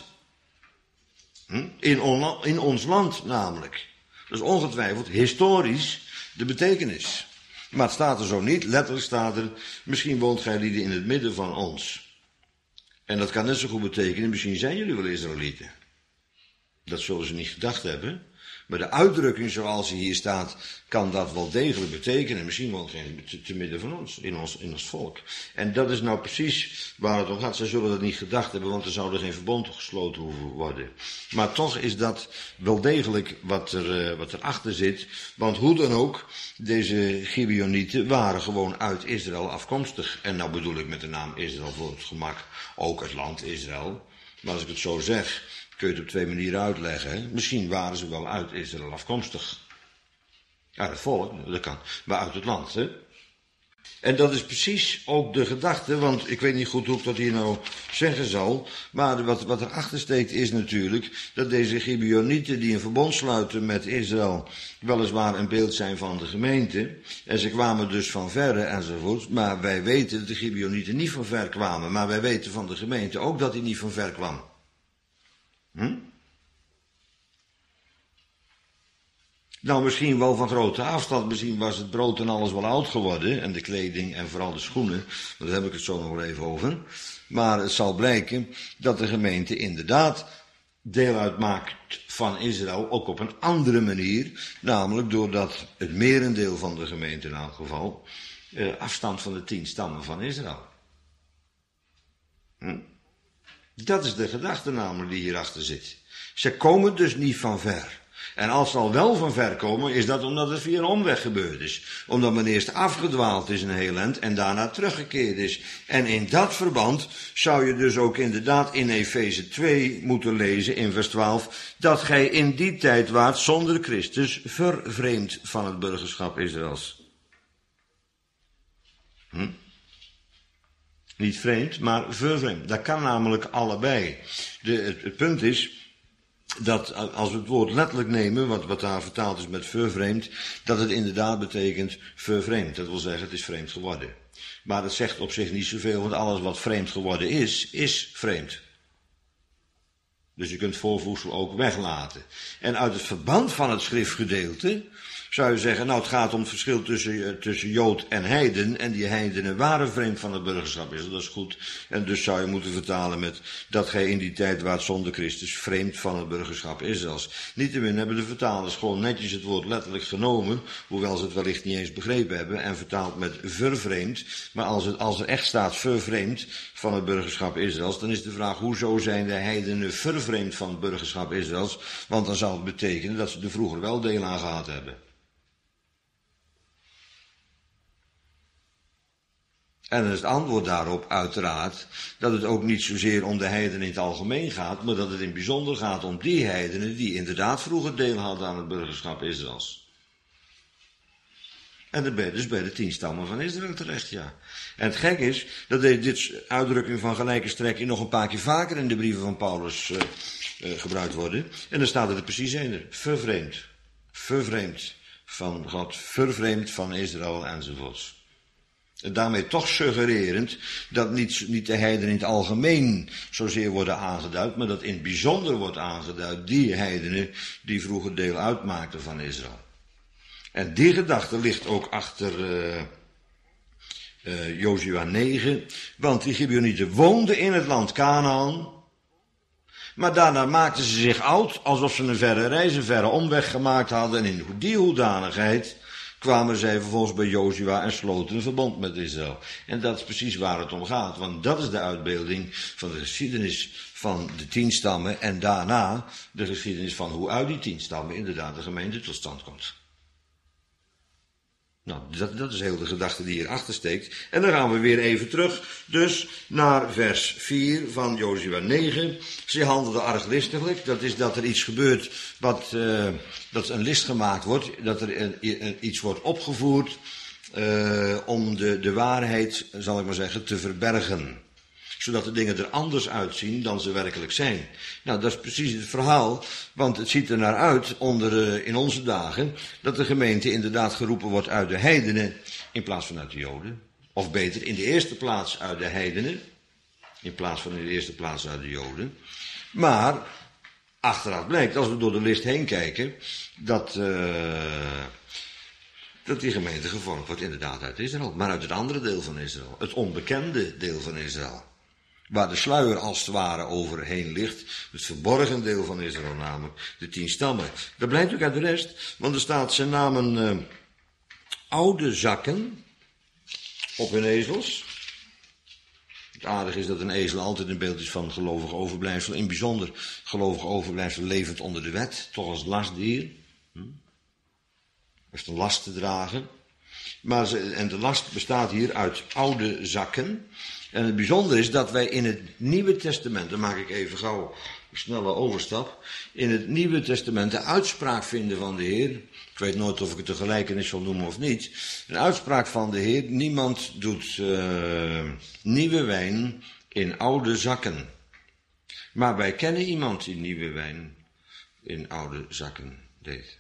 Hm? In, on, in ons land namelijk. Dat is ongetwijfeld historisch de betekenis. Maar het staat er zo niet, letterlijk staat er, misschien woont gij lieden in het midden van ons. En dat kan net zo goed betekenen, misschien zijn jullie wel Israëlieten. Dat zullen ze niet gedacht hebben. Maar de uitdrukking zoals die hier staat, kan dat wel degelijk betekenen. Misschien woont geen te, te midden van ons, in ons, in ons volk. En dat is nou precies waar het om gaat. Zij zullen dat niet gedacht hebben, want er zou er geen verbond gesloten hoeven worden. Maar toch is dat wel degelijk wat er, uh, wat erachter zit. Want hoe dan ook, deze Gibeonieten waren gewoon uit Israël afkomstig. En nou bedoel ik met de naam Israël voor het gemak ook het land Israël. Maar als ik het zo zeg, kun je het op twee manieren uitleggen. Hè? Misschien waren ze wel uit Israël afkomstig. Uit het volk, dat kan. Maar uit het land. Hè? En dat is precies ook de gedachte, want ik weet niet goed hoe ik dat hier nou zeggen zal. Maar wat, wat erachter steekt is natuurlijk dat deze Gibeonieten die een verbond sluiten met Israël weliswaar een beeld zijn van de gemeente. En ze kwamen dus van verre enzovoort. Maar wij weten dat de Gibeonieten niet van ver kwamen. Maar wij weten van de gemeente ook dat hij niet van ver kwam. Hm? Nou, misschien wel van grote afstand, misschien was het brood en alles wel oud geworden, en de kleding en vooral de schoenen, daar heb ik het zo nog wel even over. Maar het zal blijken dat de gemeente inderdaad deel uitmaakt van Israël, ook op een andere manier, namelijk doordat het merendeel van de gemeente in elk geval eh, afstamt van de tien stammen van Israël. Hm? Dat is de gedachte namelijk die hierachter zit. Ze komen dus niet van ver. En als ze al wel van ver komen, is dat omdat het via een omweg gebeurd is. Omdat men eerst afgedwaald is een heel eind en daarna teruggekeerd is. En in dat verband zou je dus ook inderdaad in Efeze twee moeten lezen in vers twaalf, dat gij in die tijd waart zonder Christus vervreemd van het burgerschap Israëls. Hm? Niet vreemd, maar vervreemd. Dat kan namelijk allebei. De, het, het punt is dat als we het woord letterlijk nemen, wat, wat daar vertaald is met vervreemd, dat het inderdaad betekent vervreemd. Dat wil zeggen, het is vreemd geworden. Maar dat zegt op zich niet zoveel, want alles wat vreemd geworden is, is vreemd. Dus je kunt voorvoegsel ook weglaten. En uit het verband van het schriftgedeelte zou je zeggen, nou het gaat om het verschil tussen, tussen Jood en heiden, en die heidenen waren vreemd van het burgerschap Israël, dat is goed. En dus zou je moeten vertalen met, dat gij in die tijd waart zonder Christus vreemd van het burgerschap Israëls. Niettemin hebben de vertalers gewoon netjes het woord letterlijk genomen, hoewel ze het wellicht niet eens begrepen hebben, en vertaald met vervreemd. Maar als, het, als er echt staat vervreemd van het burgerschap Israëls, dan is de vraag, hoezo zijn de heidenen vervreemd van het burgerschap Israëls? Want dan zou het betekenen dat ze er vroeger wel deel aan gehad hebben. En dan is het antwoord daarop uiteraard dat het ook niet zozeer om de heidenen in het algemeen gaat, maar dat het in het bijzonder gaat om die heidenen die inderdaad vroeger deel hadden aan het burgerschap Israëls. En dan ben je dus bij de tien stammen van Israël terecht, ja. En het gek is dat dit uitdrukking van gelijke strekking nog een paar keer vaker in de brieven van Paulus uh, uh, gebruikt worden. En dan staat er precies één, vervreemd. Vervreemd van God, vervreemd van Israël enzovoorts. En daarmee toch suggererend dat niet, niet de heidenen in het algemeen zozeer worden aangeduid, maar dat in het bijzonder wordt aangeduid die heidenen die vroeger deel uitmaakten van Israël. En die gedachte ligt ook achter uh, uh, Jozua negen, want die Gibeonieten woonden in het land Kanaan, maar daarna maakten ze zich oud, alsof ze een verre reis, een verre omweg gemaakt hadden, en in die hoedanigheid kwamen zij vervolgens bij Jozua en sloten een verbond met Israël. En dat is precies waar het om gaat, want dat is de uitbeelding van de geschiedenis van de tien stammen en daarna de geschiedenis van hoe uit die tien stammen inderdaad de gemeente tot stand komt. Nou, dat, dat is heel de gedachte die hierachter steekt. En dan gaan we weer even terug, dus naar vers vier van Jozua negen. Ze handelden arglistiglijk, dat is dat er iets gebeurt, wat, uh, dat een list gemaakt wordt, dat er een, een, iets wordt opgevoerd uh, om de, de waarheid, zal ik maar zeggen, te verbergen. Zodat de dingen er anders uitzien dan ze werkelijk zijn. Nou, dat is precies het verhaal, want het ziet er naar uit onder, uh, in onze dagen, dat de gemeente inderdaad geroepen wordt uit de heidenen in plaats van uit de Joden. Of beter, in de eerste plaats uit de heidenen, in plaats van in de eerste plaats uit de Joden. Maar achteraf blijkt, als we door de list heen kijken, dat, uh, dat die gemeente gevormd wordt inderdaad uit Israël. Maar uit het andere deel van Israël, het onbekende deel van Israël. Waar de sluier als het ware overheen ligt. Het verborgen deel van Israël namelijk. De tien stammen. Dat blijkt ook uit de rest. Want er staat, ze namen uh, oude zakken op hun ezels. Het aardige is dat een ezel altijd een beeld is van gelovig overblijfsel. In bijzonder gelovig overblijfsel levend onder de wet. Toch als lastdier. Hm? Heeft een last te dragen. Maar ze, en de last bestaat hier uit oude zakken. En het bijzondere is dat wij in het Nieuwe Testament, dan maak ik even gauw een snelle overstap, in het Nieuwe Testament de uitspraak vinden van de Heer. Ik weet nooit of ik het een gelijkenis zal noemen of niet. Een uitspraak van de Heer, niemand doet uh, nieuwe wijn in oude zakken. Maar wij kennen iemand die nieuwe wijn in oude zakken deed.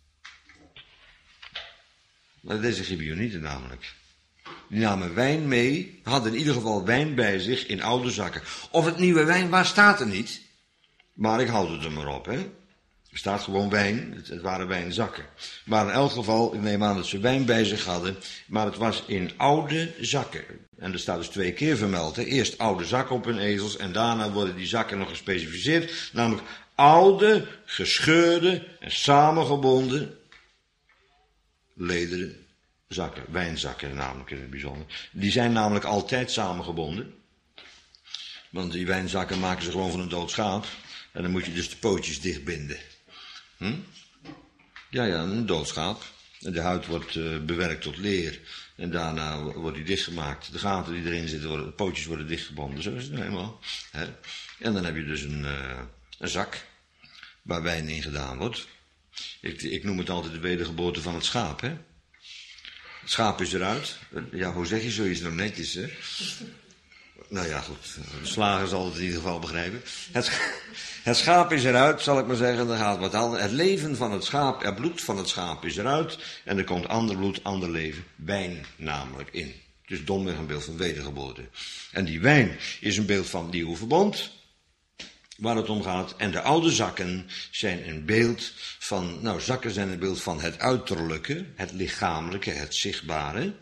Maar deze Gibeonieten namelijk. Die namen wijn mee, hadden in ieder geval wijn bij zich in oude zakken. Of het nieuwe wijn was, staat er niet. Maar ik houd het er maar op, hè. Er staat gewoon wijn, het, het waren wijnzakken. Maar in elk geval, ik neem aan dat ze wijn bij zich hadden, maar het was in oude zakken. En er staat dus twee keer vermeld, hè. Eerst oude zakken op hun ezels en daarna worden die zakken nog gespecificeerd. Namelijk oude, gescheurde en samengebonden lederen zakken, wijnzakken namelijk in het bijzonder. Die zijn namelijk altijd samengebonden. Want die wijnzakken maken ze gewoon van een dood schaap. En dan moet je dus de pootjes dichtbinden. Hm? Ja, ja, een dood schaap. En de huid wordt uh, bewerkt tot leer. En daarna wordt die dichtgemaakt. De gaten die erin zitten, worden, de pootjes worden dichtgebonden. Zo is het nou helemaal. Hè? En dan heb je dus een, uh, een zak waar wijn in gedaan wordt. Ik, ik noem het altijd de wedergeboorte van het schaap, hè. Het schaap is eruit. Ja, hoe zeg je zoiets nou netjes, hè? Nou ja, goed. De slager zal het in ieder geval begrijpen. Het, scha- het schaap is eruit, zal ik maar zeggen. Dan gaat wat anders. Het leven van het schaap, het bloed van het schaap is eruit. En er komt ander bloed, ander leven. Wijn namelijk in. Dus domweg een beeld van wedergeboorte. En die wijn is een beeld van nieuw verbond. waar het om gaat. En de oude zakken zijn een beeld van, nou zakken zijn een beeld van het uiterlijke, het lichamelijke, het zichtbare.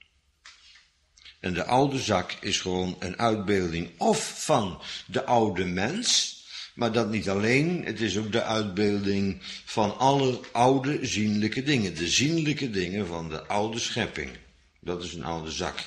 En de oude zak is gewoon een uitbeelding of van de oude mens, maar dat niet alleen, het is ook de uitbeelding van alle oude zienlijke dingen. De zienlijke dingen van de oude schepping. Dat is een oude zak.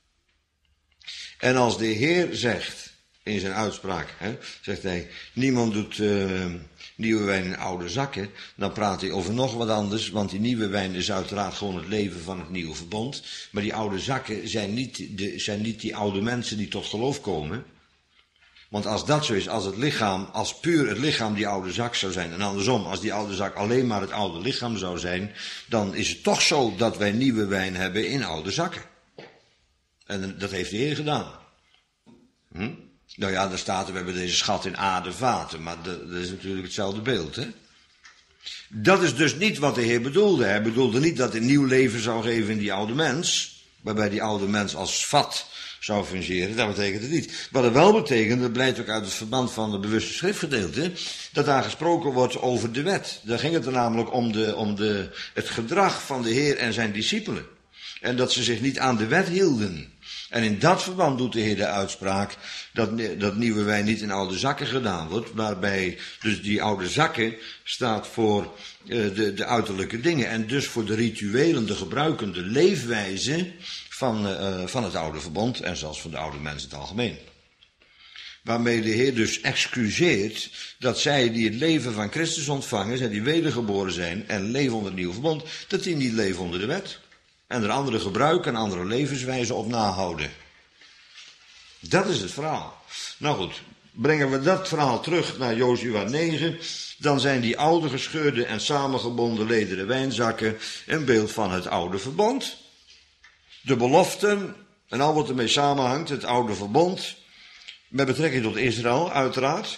En als de Heer zegt, in zijn uitspraak, hè, zegt hij, niemand doet uh, nieuwe wijn in oude zakken, dan praat hij over nog wat anders, want die nieuwe wijn is uiteraard gewoon het leven van het nieuwe verbond. Maar die oude zakken zijn niet, de, zijn niet die oude mensen die tot geloof komen. Want als dat zo is, als het lichaam, als puur het lichaam die oude zak zou zijn, en andersom, als die oude zak alleen maar het oude lichaam zou zijn, dan is het toch zo dat wij nieuwe wijn hebben in oude zakken. En dat heeft de Heer gedaan. Hm? Nou ja, daar staat er, we hebben deze schat in aardevaten, maar dat, dat is natuurlijk hetzelfde beeld, hè. Dat is dus niet wat de Heer bedoelde. Hij bedoelde niet dat hij een nieuw leven zou geven in die oude mens, waarbij die oude mens als vat zou fungeren. Dat betekent het niet. Wat het wel betekent, dat blijkt ook uit het verband van het bewuste schriftgedeelte, dat daar gesproken wordt over de wet. Daar ging het er namelijk om, de, om de, het gedrag van de Heer en zijn discipelen. En dat ze zich niet aan de wet hielden. En in dat verband doet de Heer de uitspraak dat, dat nieuwe wijn niet in oude zakken gedaan wordt, waarbij dus die oude zakken staat voor uh, de, de uiterlijke dingen en dus voor de rituelen, de gebruiken, de leefwijze van, uh, van het oude verbond en zelfs van de oude mensen in het algemeen. Waarmee de Heer dus excuseert dat zij die het leven van Christus ontvangen zijn, die wedergeboren zijn en leven onder het nieuwe verbond, dat die niet leven onder de wet. En er andere gebruiken en andere levenswijzen op nahouden. Dat is het verhaal. Nou goed, brengen we dat verhaal terug naar Jozua negen, dan zijn die oude gescheurde en samengebonden lederen wijnzakken een beeld van het oude verbond. De beloften en al wat ermee samenhangt, het oude verbond, met betrekking tot Israël uiteraard.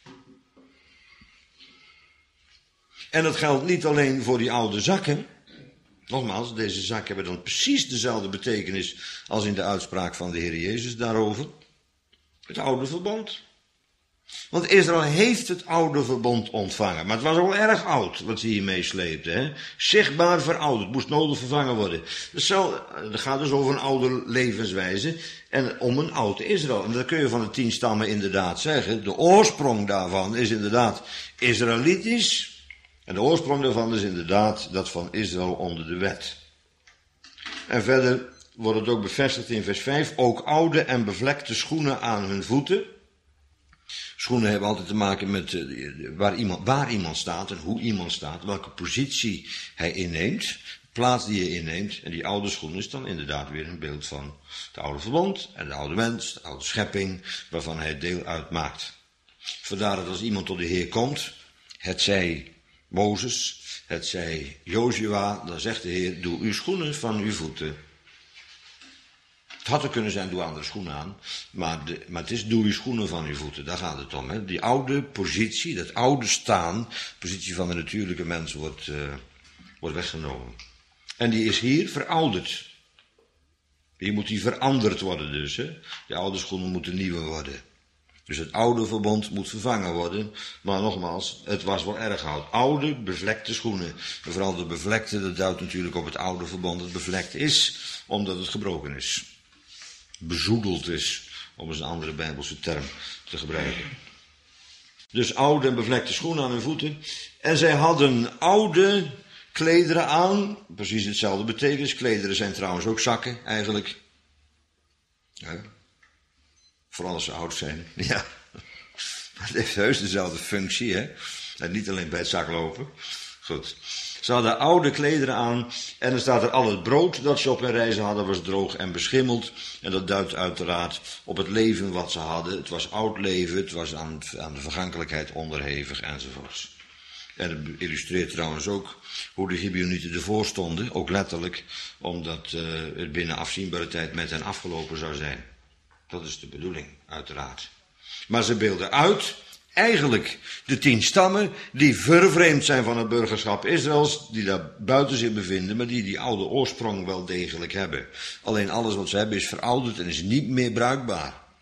En dat geldt niet alleen voor die oude zakken. Nogmaals, deze zakken hebben dan precies dezelfde betekenis als in de uitspraak van de Heer Jezus daarover. Het oude verbond. Want Israël heeft het oude verbond ontvangen. Maar het was al erg oud wat ze hier meesleepte. Hè? Zichtbaar verouderd. Moest nodig vervangen worden. Dus zo, het gaat dus over een oude levenswijze. En om een oud Israël. En dat kun je van de tien stammen inderdaad zeggen. De oorsprong daarvan is inderdaad Israëlitisch. En de oorsprong daarvan is inderdaad dat van Israël onder de wet. En verder wordt het ook bevestigd in vers vijf. Ook oude en bevlekte schoenen aan hun voeten. Schoenen hebben altijd te maken met uh, waar, iemand, waar iemand staat en hoe iemand staat. Welke positie hij inneemt. De plaats die je inneemt. En die oude schoen is dan inderdaad weer een beeld van het oude verbond. En de oude mens, de oude schepping, waarvan hij deel uitmaakt. Vandaar dat als iemand tot de Heer komt, het zij Mozes, het zij Jozua, dan zegt de Heer, doe uw schoenen van uw voeten. Het had er kunnen zijn, doe andere schoenen aan, maar, de, maar het is, doe uw schoenen van uw voeten, daar gaat het om. Hè. Die oude positie, dat oude staan, positie van de natuurlijke mens wordt, uh, wordt weggenomen. En die is hier verouderd. Hier moet die veranderd worden dus. Hè. Die oude schoenen moeten nieuwe worden. Dus het oude verbond moet vervangen worden. Maar nogmaals, het was wel erg oud. Oude, bevlekte schoenen. En vooral de bevlekte, dat duidt natuurlijk op het oude verbond. Het bevlekt is, omdat het gebroken is. Bezoedeld is, om eens een andere Bijbelse term te gebruiken. Dus oude en bevlekte schoenen aan hun voeten. En zij hadden oude klederen aan. Precies hetzelfde betekenis. Klederen zijn trouwens ook zakken, eigenlijk. Ja. Vooral als ze oud zijn. Ja. Maar het heeft heus dezelfde functie, hè. En niet alleen bij het zaklopen. Goed. Ze hadden oude klederen aan. En dan staat er al het brood dat ze op hun reizen hadden was droog en beschimmeld. En dat duidt uiteraard op het leven wat ze hadden. Het was oud leven. Het was aan, aan de vergankelijkheid onderhevig enzovoorts. En het illustreert trouwens ook hoe de Gibeonieten ervoor stonden. Ook letterlijk. Omdat uh, het binnen afzienbare tijd met hen afgelopen zou zijn. Dat is de bedoeling, uiteraard. Maar ze beelden uit, eigenlijk de tien stammen, die vervreemd zijn van het burgerschap Israëls, die daar buiten zich bevinden, maar die die oude oorsprong wel degelijk hebben. Alleen alles wat ze hebben is verouderd en is niet meer bruikbaar.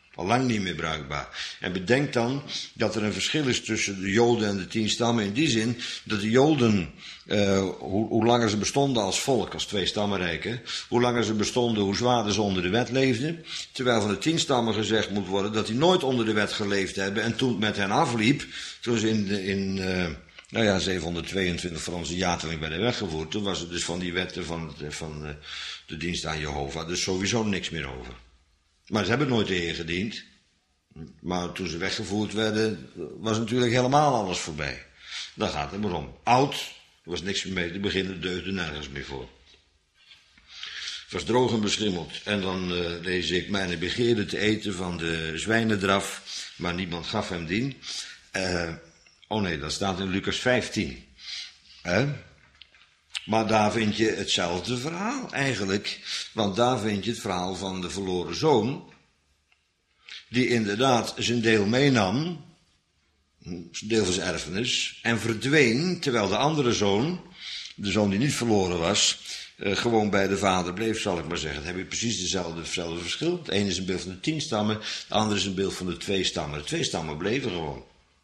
Al lang niet meer bruikbaar. En bedenk dan dat er een verschil is tussen de Joden en de tien stammen in die zin dat de Joden, uh, hoe, hoe langer ze bestonden als volk, als twee stammenrijken, hoe langer ze bestonden, hoe zwaarder ze onder de wet leefden. Terwijl van de tien stammen gezegd moet worden dat die nooit onder de wet geleefd hebben. En toen het met hen afliep, toen ze in, in uh, nou ja, zevenhonderdtweeëntwintig voor onze jaartelling werden weggevoerd, toen was het dus van die wetten van, van uh, de dienst aan Jehovah dus sowieso niks meer over. Maar ze hebben nooit de Heer gediend. Maar toen ze weggevoerd werden, was natuurlijk helemaal alles voorbij. Daar gaat het maar om. Oud, er was niks meer mee te beginnen, deugde nergens meer voor. Het was droog en beschimmeld. En dan uh, lees ik, mijn begeerde te eten van de zwijnendraf, maar niemand gaf hem dien. Uh, oh nee, dat staat in Lucas vijftien. Eh? Maar daar vind je hetzelfde verhaal eigenlijk. Want daar vind je het verhaal van de verloren zoon, die inderdaad zijn deel meenam, zijn deel van zijn erfenis, en verdween, terwijl de andere zoon, de zoon die niet verloren was, uh, gewoon bij de vader bleef, zal ik maar zeggen. Dan heb je precies dezelfde, hetzelfde verschil. Het ene is een beeld van de tien stammen, het andere is een beeld van de twee stammen. De twee stammen bleven gewoon.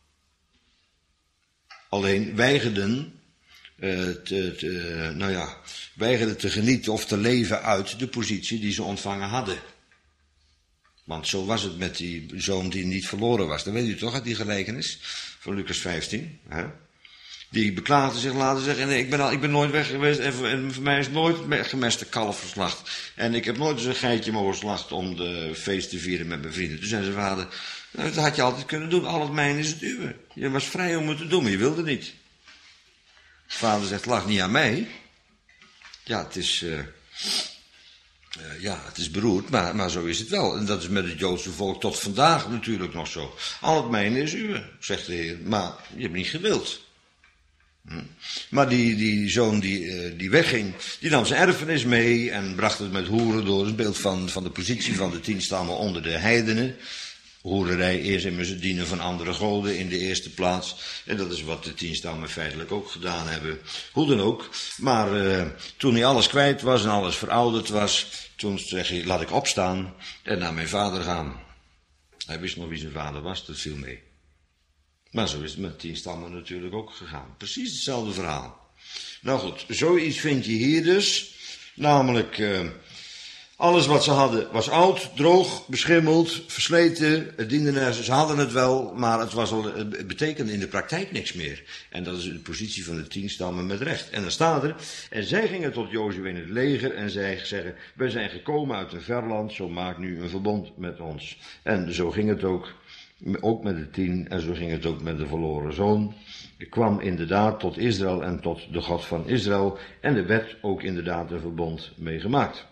Alleen weigerden Uh, te, te, nou ja, weigerden te genieten of te leven uit de positie die ze ontvangen hadden. Want zo was het met die zoon die niet verloren was. Dat weet u toch uit die gelijkenis van Lucas vijftien. Hè? Die beklaagde zich, laten zeggen, nee, ik ben, al, ik ben nooit weg geweest en voor, en voor mij is nooit het gemeste kalf geslacht. En ik heb nooit eens een geitje mogen slachten om de feest te vieren met mijn vrienden. Toen zei zijn vader, nou, dat had je altijd kunnen doen, al het mijn is het uwe. Je was vrij om het te doen, maar je wilde niet. Vader zegt, lag niet aan mij. Ja, het is, uh, uh, ja, het is beroerd, maar, maar zo is het wel. En dat is met het Joodse volk tot vandaag natuurlijk nog zo. Al het mijne is uwe, zegt de Heer, maar je hebt niet gewild. Hm. Maar die, die zoon die, uh, die wegging, die nam zijn erfenis mee en bracht het met hoeren door. Dat is een beeld van, van de positie van de tien stammen onder de heidenen. Hoererij is immers het dienen van andere goden in de eerste plaats. En dat is wat de tien stammen feitelijk ook gedaan hebben. Hoe dan ook. Maar uh, toen hij alles kwijt was en alles verouderd was, toen zeg je, laat ik opstaan en naar mijn vader gaan. Hij wist nog wie zijn vader was, dat viel mee. Maar zo is het met tien stammen natuurlijk ook gegaan. Precies hetzelfde verhaal. Nou goed, zoiets vind je hier dus. Namelijk, uh, alles wat ze hadden was oud, droog, beschimmeld, versleten. Het diende nergens. Ze hadden het wel, maar het, was al, het betekende in de praktijk niks meer. En dat is de positie van de tien stammen met recht. En dan staat er, en zij gingen tot Jozua in het leger en zij zeggen, wij zijn gekomen uit een ver land, zo maak nu een verbond met ons. En zo ging het ook, ook met de tien, en zo ging het ook met de verloren zoon. Ik kwam inderdaad tot Israël en tot de God van Israël, en er werd ook inderdaad een verbond mee gemaakt.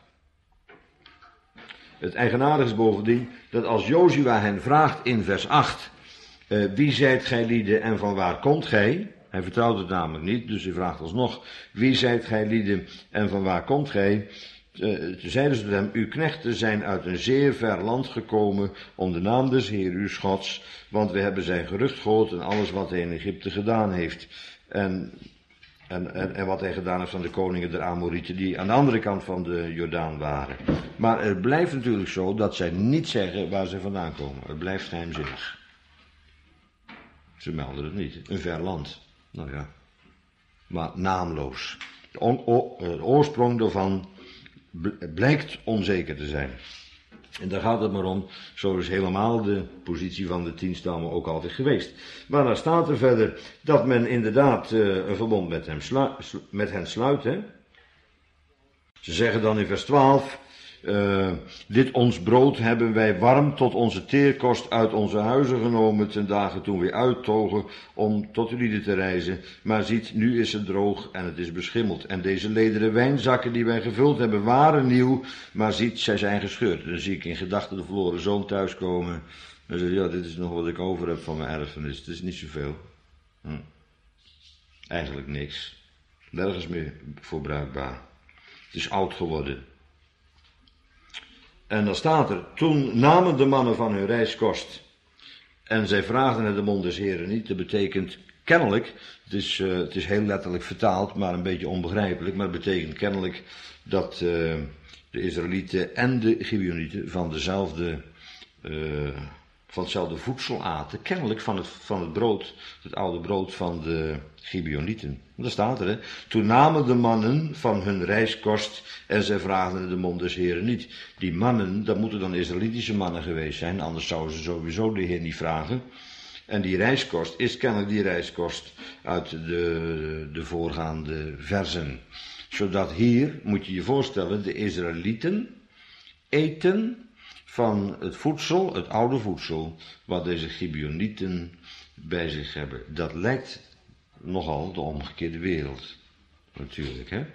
Het eigenaardige is bovendien dat als Jozua hen vraagt in vers acht, uh, wie zijt gij lieden en van waar komt gij? Hij vertrouwt het namelijk niet, dus hij vraagt alsnog, wie zijt gij lieden en van waar komt gij? Uh, toen zeiden ze tot hem, uw knechten zijn uit een zeer ver land gekomen om de naam des Heer uw Gods, want we hebben zijn gerucht gehoord en alles wat hij in Egypte gedaan heeft. En En, en, en wat hij gedaan heeft aan de koningen der Amorieten die aan de andere kant van de Jordaan waren. Maar het blijft natuurlijk zo dat zij niet zeggen waar ze vandaan komen. Het blijft geheimzinnig. Ze melden het niet. Een ver land. Nou ja. Maar naamloos. De, on, o, de oorsprong daarvan blijkt onzeker te zijn. En daar gaat het maar om, zo is helemaal de positie van de tien stammen ook altijd geweest. Maar dan staat er verder dat men inderdaad uh, een verbond met, hem slu- met hen sluit. Hè? Ze zeggen dan in vers twaalf, uh, dit ons brood hebben wij warm tot onze teerkost uit onze huizen genomen ten dagen toen we uittogen om tot de lieden te reizen. Maar ziet, nu is het droog en het is beschimmeld. En deze lederen wijnzakken die wij gevuld hebben waren nieuw, maar ziet, zij zijn gescheurd. Dan zie ik in gedachten de verloren zoon thuiskomen. Dan zeg je, ja, dit is nog wat ik over heb van mijn erfenis. Het is niet zoveel. Hm. Eigenlijk niks. Nergens meer voor bruikbaar. Het is oud geworden. En dan staat er, toen namen de mannen van hun reiskost en zij vraagden naar de mond des Heren niet. Dat betekent kennelijk, het is, uh, het is heel letterlijk vertaald, maar een beetje onbegrijpelijk, maar het betekent kennelijk dat uh, de Israëlieten en de Gibeonieten van dezelfde uh, van hetzelfde voedsel aten, kennelijk van het, van het brood, het oude brood van de Gibeonieten. Daar staat er, hè. Toen namen de mannen van hun reiskost en zij vraagden de mond des Heren niet. Die mannen, dat moeten dan Israëlitische mannen geweest zijn, anders zouden ze sowieso de Heer niet vragen. En die reiskost is kennelijk die reiskost uit de, de voorgaande versen. Zodat hier, moet je je voorstellen, de Israëlieten eten van het voedsel, het oude voedsel, wat deze Gibeonieten bij zich hebben. Dat lijkt nogal de omgekeerde wereld, natuurlijk, hè.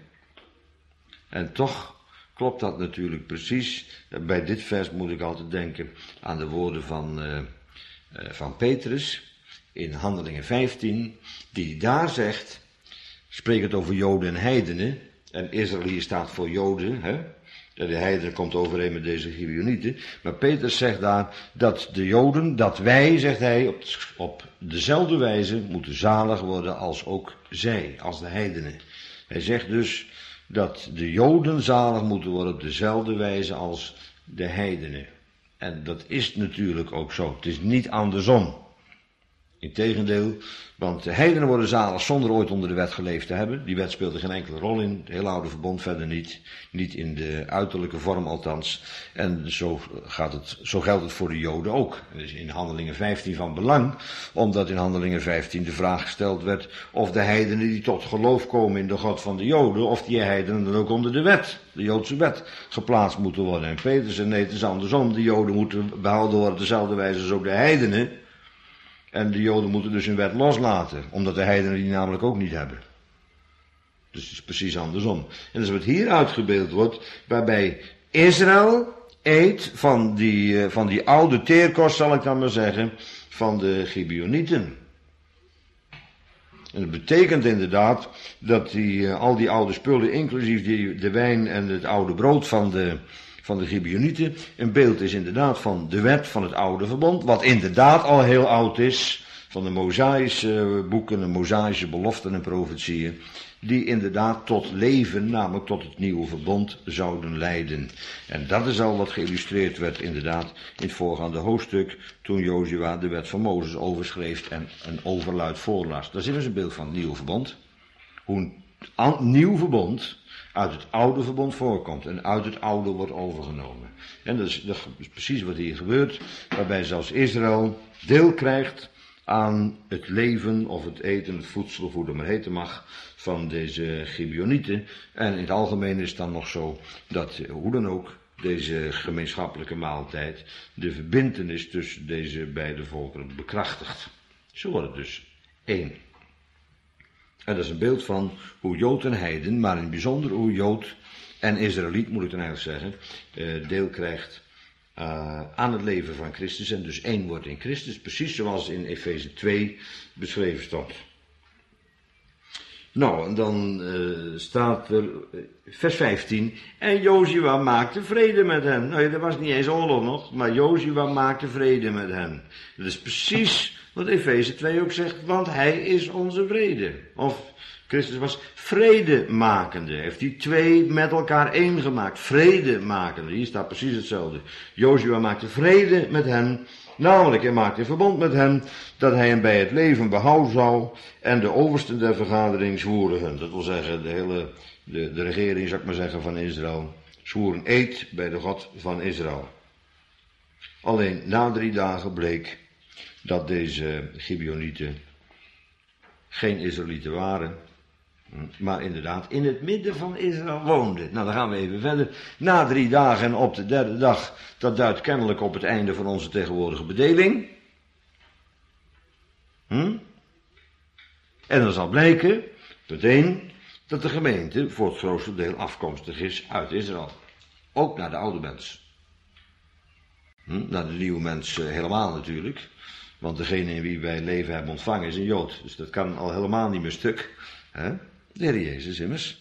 En toch klopt dat natuurlijk precies. Bij dit vers moet ik altijd denken aan de woorden van, uh, uh, van Petrus in Handelingen vijftien, die daar zegt, spreekt het over Joden en heidenen, en Israël hier staat voor Joden, hè. De heidenen komt overeen met deze Gibeonieten. Maar Petrus zegt daar dat de Joden, dat wij, zegt hij, op, op dezelfde wijze moeten zalig worden als ook zij, als de heidenen. Hij zegt dus dat de Joden zalig moeten worden op dezelfde wijze als de heidenen. En dat is natuurlijk ook zo. Het is niet andersom. Integendeel, want de heidenen worden zalig zonder ooit onder de wet geleefd te hebben. Die wet speelde geen enkele rol in, het hele oude verbond verder niet. Niet in de uiterlijke vorm althans. En zo, gaat het, zo geldt het voor de Joden ook. Dat is in Handelingen vijftien van belang, omdat in Handelingen vijftien de vraag gesteld werd of de heidenen die tot geloof komen in de God van de Joden, of die heidenen dan ook onder de wet, de Joodse wet, geplaatst moeten worden. En Petrus zei nee, het is andersom. De Joden moeten behouden worden op dezelfde wijze als ook de heidenen. En de Joden moeten dus hun wet loslaten, omdat de heidenen die namelijk ook niet hebben. Dus het is precies andersom. En als het hier uitgebeeld wordt, waarbij Israël eet van die, van die oude teerkost, zal ik dan maar zeggen, van de Gibeonieten. En dat betekent inderdaad dat die, al die oude spullen, inclusief die, de wijn en het oude brood van de... van de Gibeonieten, een beeld is inderdaad van de wet van het oude verbond, wat inderdaad al heel oud is, van de Mosaïsche boeken, de Mosaïsche beloften en profetieën, die inderdaad tot leven, namelijk tot het nieuwe verbond, zouden leiden. En dat is al wat geïllustreerd werd inderdaad in het voorgaande hoofdstuk, toen Jozua de wet van Mozes overschreef en een overluid voorlas. Daar zit dus een beeld van het nieuwe verbond, hoe een nieuw verbond uit het oude verbond voorkomt en uit het oude wordt overgenomen. En dat is, dat is precies wat hier gebeurt, waarbij zelfs Israël deel krijgt aan het leven of het eten, het voedsel, of hoe dat maar heten mag, van deze Gibeonieten. En in het algemeen is het dan nog zo dat, hoe dan ook, deze gemeenschappelijke maaltijd de verbintenis tussen deze beide volkeren bekrachtigt. Zo wordt het dus één. En dat is een beeld van hoe Jood en heiden, maar in het bijzonder hoe Jood en Israëliet, moet ik dan eigenlijk zeggen, deel krijgt uh, aan het leven van Christus en dus één wordt in Christus, precies zoals in Efeze twee beschreven stond. Nou, en dan uh, staat er uh, vers vijftien, en Jozua maakte vrede met hen. Nou, er was niet eens oorlog nog, maar Jozua maakte vrede met hen. Dat is precies wat Efeze twee ook zegt, want hij is onze vrede. Of Christus was vredemakende. Heeft die twee met elkaar één gemaakt. Vredemakende. Hier staat precies hetzelfde. Jozua maakte vrede met hen. Namelijk, hij maakte een verbond met hen dat hij hen bij het leven behouden zou. En de oversten der vergadering zwoeren hun. Dat wil zeggen, de hele, de, de regering, zou ik maar zeggen, van Israël. Zwoeren eed bij de God van Israël. Alleen na drie dagen bleek dat deze Gibeonieten geen Israëlieten waren, maar inderdaad in het midden van Israël woonden. Nou, dan gaan we even verder. Na drie dagen en op de derde dag, dat duidt kennelijk op het einde van onze tegenwoordige bedeling. Hm? En dan zal blijken, punt één, dat de gemeente voor het grootste deel afkomstig is uit Israël. Ook naar de oude mens. Hm? Naar de nieuwe mens uh, helemaal natuurlijk. Want degene in wie wij leven hebben ontvangen is een Jood. Dus dat kan al helemaal niet meer stuk. Hè? De Heer Jezus immers.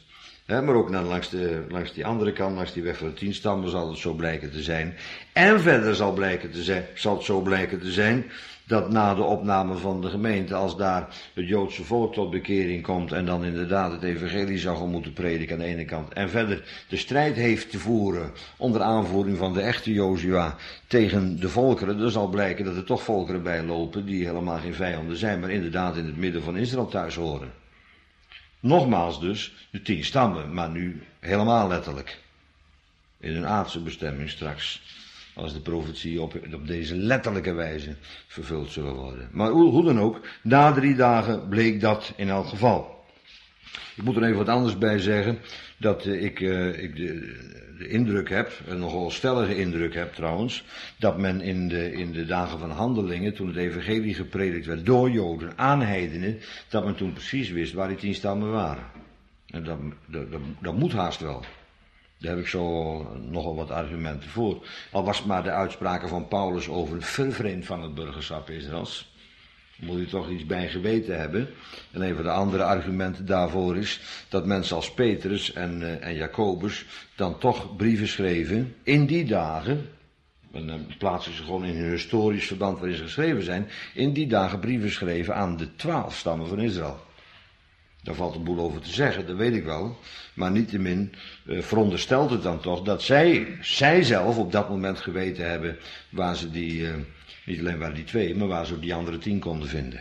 He, maar ook naar, langs, de, langs die andere kant, langs die weg van de tien stammen zal het zo blijken te zijn. En verder zal, blijken te zijn, zal het zo blijken te zijn dat na de opname van de gemeente, als daar het Joodse volk tot bekering komt en dan inderdaad het evangelie zou gaan moeten prediken aan de ene kant. En verder de strijd heeft te voeren onder aanvoering van de echte Jozua tegen de volkeren. Dan zal blijken dat er toch volkeren bij lopen die helemaal geen vijanden zijn, maar inderdaad in het midden van Israël thuis horen. Nogmaals dus, de tien stammen, maar nu helemaal letterlijk. In een aardse bestemming straks. Als de profetie op, op deze letterlijke wijze vervuld zullen worden. Maar hoe, hoe dan ook, na drie dagen bleek dat in elk geval. Ik moet er even wat anders bij zeggen. Dat uh, ik, uh, ik de, de indruk heb, een nogal stellige indruk heb trouwens, dat men in de, in de dagen van Handelingen, toen het evangelie gepredikt werd door Joden aan heidenen, dat men toen precies wist waar die tien stammen waren. En dat, dat, dat, dat moet haast wel. Daar heb ik zo nogal wat argumenten voor. Al was het maar de uitspraken van Paulus over een vervreemd van het burgerschap Israëls. Daar moet je toch iets bij geweten hebben. En een van de andere argumenten daarvoor is dat mensen als Petrus en, uh, en Jacobus dan toch brieven schreven in die dagen. En dan plaatsen ze gewoon in hun historisch verband waarin ze geschreven zijn. In die dagen brieven schreven aan de twaalf stammen van Israël. Daar valt een boel over te zeggen, dat weet ik wel. Maar niettemin uh, veronderstelt het dan toch dat zij, zij zelf op dat moment geweten hebben waar ze die, uh, niet alleen waar die twee, maar waar ze die andere tien konden vinden.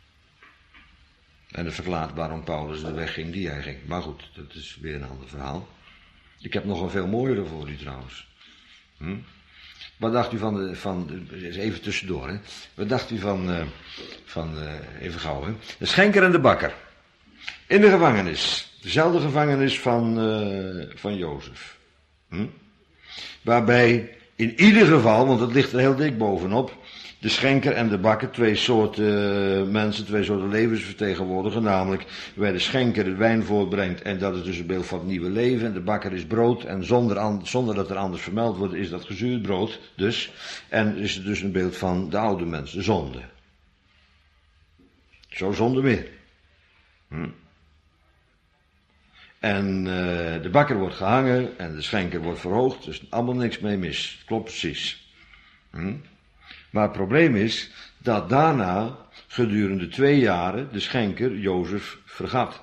En dat verklaart waarom Paulus de weg ging die hij ging. Maar goed, dat is weer een ander verhaal. Ik heb nog een veel mooiere voor u trouwens. Hm? Wat dacht u van de, van de, even tussendoor hè. Wat dacht u van, uh, van uh, even gauw hè. De schenker en de bakker. In de gevangenis. Dezelfde gevangenis van, uh, van Jozef. Hm? Waarbij in ieder geval, want het ligt er heel dik bovenop, de schenker en de bakker twee soorten uh, mensen, twee soorten levens vertegenwoordigen. Namelijk, waar de schenker het wijn voortbrengt en dat is dus een beeld van het nieuwe leven. En de bakker is brood en zonder, zonder dat er anders vermeld wordt is dat gezuurd brood dus. En is het dus een beeld van de oude mens, de zonde. Zo zonde meer. Hm? En uh, de bakker wordt gehangen en de schenker wordt verhoogd. Dus allemaal niks mee mis. Klopt precies. Hm? Maar het probleem is dat daarna gedurende twee jaren de schenker Jozef vergat.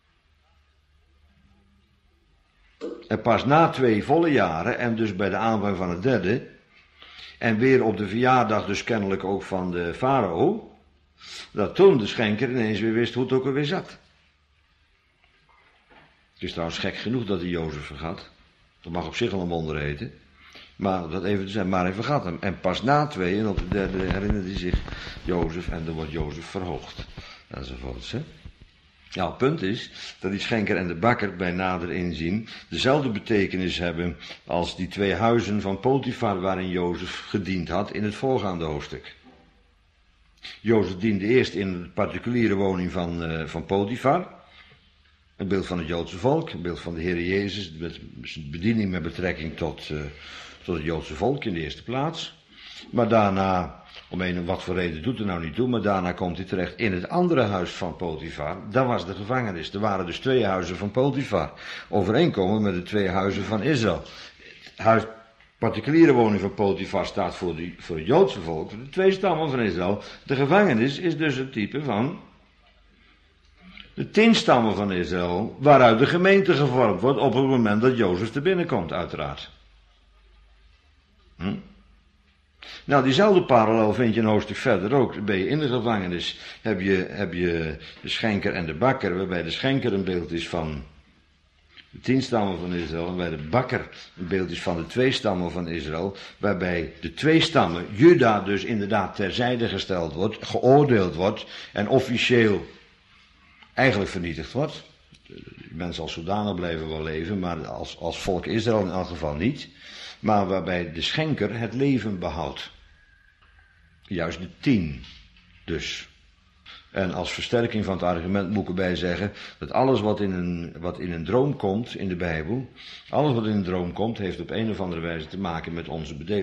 En pas na twee volle jaren en dus bij de aanvang van het derde en weer op de verjaardag dus kennelijk ook van de farao, dat toen de schenker ineens weer wist hoe het ook alweer zat. Het is trouwens gek genoeg dat hij Jozef vergat. Dat mag op zich al een wonder heten. Maar dat even te zijn, maar hij vergat hem. En pas na twee en op de derde herinnerde hij zich Jozef en dan wordt Jozef verhoogd. Enzovoorts, hè. Ja, het punt is dat die schenker en de bakker bij nader inzien dezelfde betekenis hebben als die twee huizen van Potifar waarin Jozef gediend had in het voorgaande hoofdstuk. Jozef diende eerst in de particuliere woning van, uh, van Potifar. Een beeld van het Joodse volk, een beeld van de Heer Jezus, met bediening met betrekking tot, uh, tot het Joodse volk in de eerste plaats. Maar daarna, om een of wat voor reden doet er nou niet toe, maar daarna komt hij terecht in het andere huis van Potifar. Dat was de gevangenis. Er waren dus twee huizen van Potifar. Overeenkomen met de twee huizen van Israël. Het huis, particuliere woning van Potifar staat voor, die, voor het Joodse volk, voor de twee stammen van Israël. De gevangenis is dus een type van de tien stammen van Israël, waaruit de gemeente gevormd wordt op het moment dat Jozef er binnenkomt, uiteraard. Hm? Nou, diezelfde parallel vind je een hoofdstuk verder ook. Ben je in de gevangenis, heb je, heb je de schenker en de bakker, waarbij de schenker een beeld is van de tien stammen van Israël, en waarbij de bakker een beeld is van de twee stammen van Israël, waarbij de twee stammen, Juda dus inderdaad terzijde gesteld wordt, geoordeeld wordt en officieel eigenlijk vernietigd wordt. De mens zal zodanig blijven wel leven, maar als, als volk Israël in elk geval niet. Maar waarbij de schenker het leven behoudt. Juist de tien dus. En als versterking van het argument moet ik erbij zeggen dat alles wat in, een, wat in een droom komt in de Bijbel, alles wat in een droom komt, heeft op een of andere wijze te maken met onze bedeling.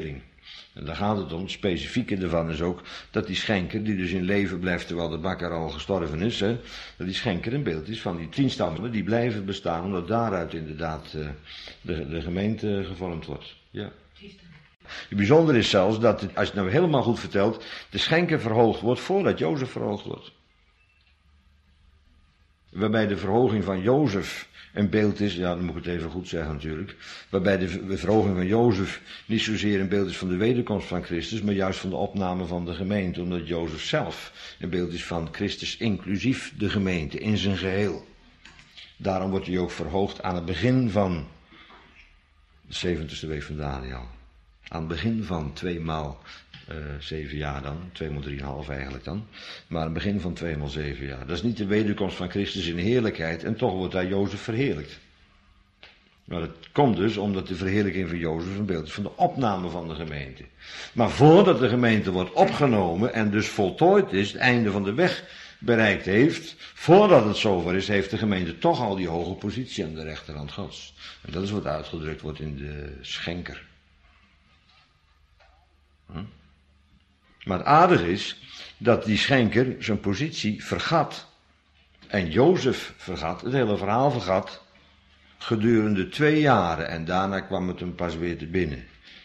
En daar gaat het om. Het specifieke ervan is ook dat die schenker, die dus in leven blijft terwijl de bakker al gestorven is, hè, dat die schenker een beeld is van die tien stammen die blijven bestaan, omdat daaruit inderdaad uh, de, de gemeente gevormd wordt. Ja. Het bijzondere is zelfs dat, het, als je het nou helemaal goed vertelt, de schenker verhoogd wordt voordat Jozef verhoogd wordt. Waarbij de verhoging van Jozef een beeld is, ja, dan moet ik het even goed zeggen natuurlijk, waarbij de verhoging van Jozef niet zozeer een beeld is van de wederkomst van Christus, maar juist van de opname van de gemeente, omdat Jozef zelf een beeld is van Christus inclusief de gemeente in zijn geheel. Daarom wordt hij ook verhoogd aan het begin van de zeventigste week van Daniel. Aan het begin van tweemaal uh, zeven jaar dan, tweemaal drieënhalf eigenlijk dan, maar aan het begin van tweemaal zeven jaar. Dat is niet de wederkomst van Christus in heerlijkheid en toch wordt daar Jozef verheerlijkt. Maar dat komt dus omdat de verheerlijking van Jozef een beeld is van de opname van de gemeente. Maar voordat de gemeente wordt opgenomen en dus voltooid is, het einde van de weg bereikt heeft, voordat het zover is, heeft de gemeente toch al die hoge positie aan de rechterhand Gods. En dat is wat uitgedrukt wordt in de schenker. Hm? Maar het aardige is dat die schenker zijn positie vergat. En Jozef vergat, het hele verhaal vergat, gedurende twee jaren. En daarna kwam het hem pas weer te binnen.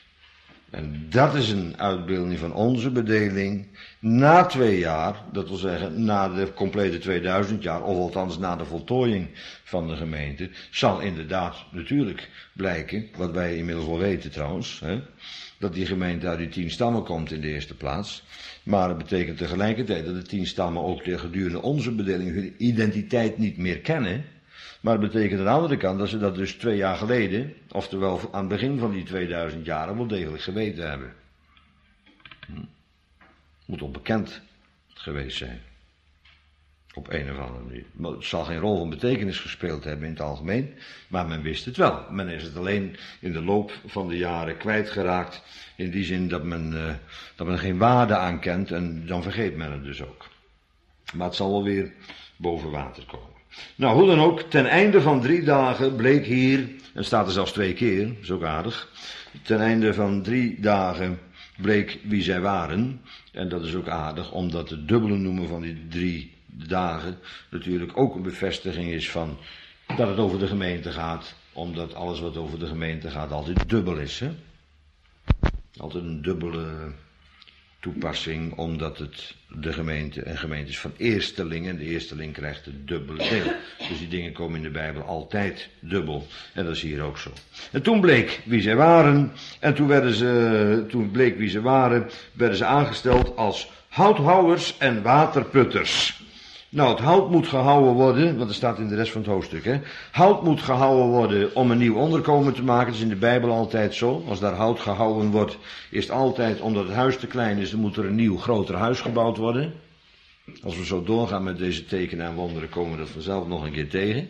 En dat is een uitbeelding van onze bedeling. Na twee jaar, dat wil zeggen na de complete tweeduizend jaar, of althans na de voltooiing van de gemeente, zal inderdaad natuurlijk blijken, wat wij inmiddels wel weten trouwens, hè, dat die gemeente uit die tien stammen komt in de eerste plaats. Maar het betekent tegelijkertijd dat de tien stammen ook gedurende onze bedeling hun identiteit niet meer kennen. Maar het betekent aan de andere kant dat ze dat dus twee jaar geleden, oftewel aan het begin van die tweeduizend jaren, wel degelijk geweten hebben. Hm. Moet onbekend geweest zijn. Op een of andere manier. Maar het zal geen rol van betekenis gespeeld hebben in het algemeen, maar men wist het wel. Men is het alleen in de loop van de jaren kwijtgeraakt, in die zin dat men, uh, dat men er geen waarde aan kent en dan vergeet men het dus ook. Maar het zal wel weer boven water komen. Nou, hoe dan ook, ten einde van drie dagen bleek hier, en staat er zelfs twee keer, dat is ook aardig, ten einde van drie dagen bleek wie zij waren, en dat is ook aardig, omdat het dubbele noemen van die drie dagen natuurlijk ook een bevestiging is van dat het over de gemeente gaat, omdat alles wat over de gemeente gaat altijd dubbel is, hè? Altijd een dubbele toepassing, omdat het de gemeente een gemeente is van eersteling en de eersteling krijgt het dubbele deel. Dus die dingen komen in de Bijbel altijd dubbel en dat is hier ook zo. En toen bleek wie zij waren en toen werden ze, toen bleek wie ze waren, werden ze aangesteld als houthouwers en waterputters. Nou, het hout moet gehouden worden, want er staat in de rest van het hoofdstuk, hè. Hout moet gehouden worden om een nieuw onderkomen te maken. Dat is in de Bijbel altijd zo. Als daar hout gehouden wordt, is het altijd omdat het huis te klein is, dan moet er een nieuw, groter huis gebouwd worden. Als we zo doorgaan met deze tekenen en wonderen, komen we dat vanzelf nog een keer tegen.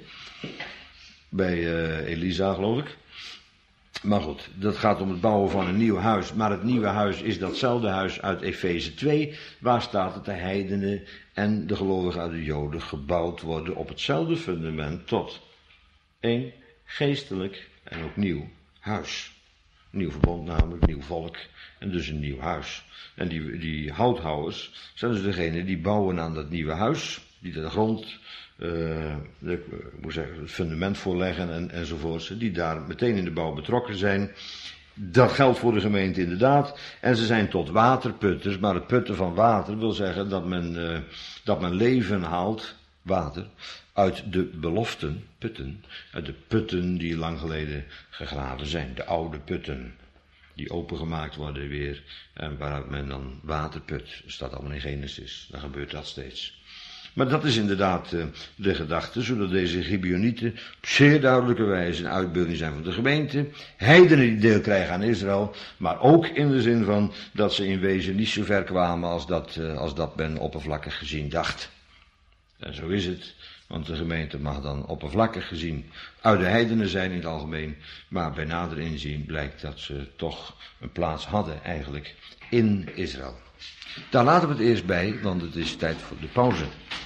Bij uh, Elisa, geloof ik. Maar goed, dat gaat om het bouwen van een nieuw huis. Maar het nieuwe huis is datzelfde huis uit Efeze twee, waar staat dat de heidenen en de gelovigen uit de Joden gebouwd worden op hetzelfde fundament tot één geestelijk en ook nieuw huis. Nieuw verbond namelijk, nieuw volk en dus een nieuw huis. En die, die houthouwers zijn dus degenen die bouwen aan dat nieuwe huis, die de grond, uh, de, hoe zeg ik, het fundament voorleggen en, enzovoorts, die daar meteen in de bouw betrokken zijn. Dat geldt voor de gemeente inderdaad. En ze zijn tot waterputters, maar het putten van water wil zeggen dat men, uh, dat men leven haalt, water, uit de beloften, putten, uit de putten die lang geleden gegraven zijn, de oude putten, die opengemaakt worden weer, en waaruit men dan water put. Dat staat allemaal in Genesis, dan gebeurt dat steeds. Maar dat is inderdaad uh, de gedachte, zodat deze Gibeonieten op zeer duidelijke wijze een uitbeelding zijn van de gemeente, heidenen die deel krijgen aan Israël, maar ook in de zin van dat ze in wezen niet zo ver kwamen als dat, uh, als dat men oppervlakkig gezien dacht. En zo is het, want de gemeente mag dan oppervlakkig gezien uit de heidenen zijn in het algemeen, maar bij nader inzien blijkt dat ze toch een plaats hadden eigenlijk in Israël. Daar laten we het eerst bij, want het is tijd voor de pauze.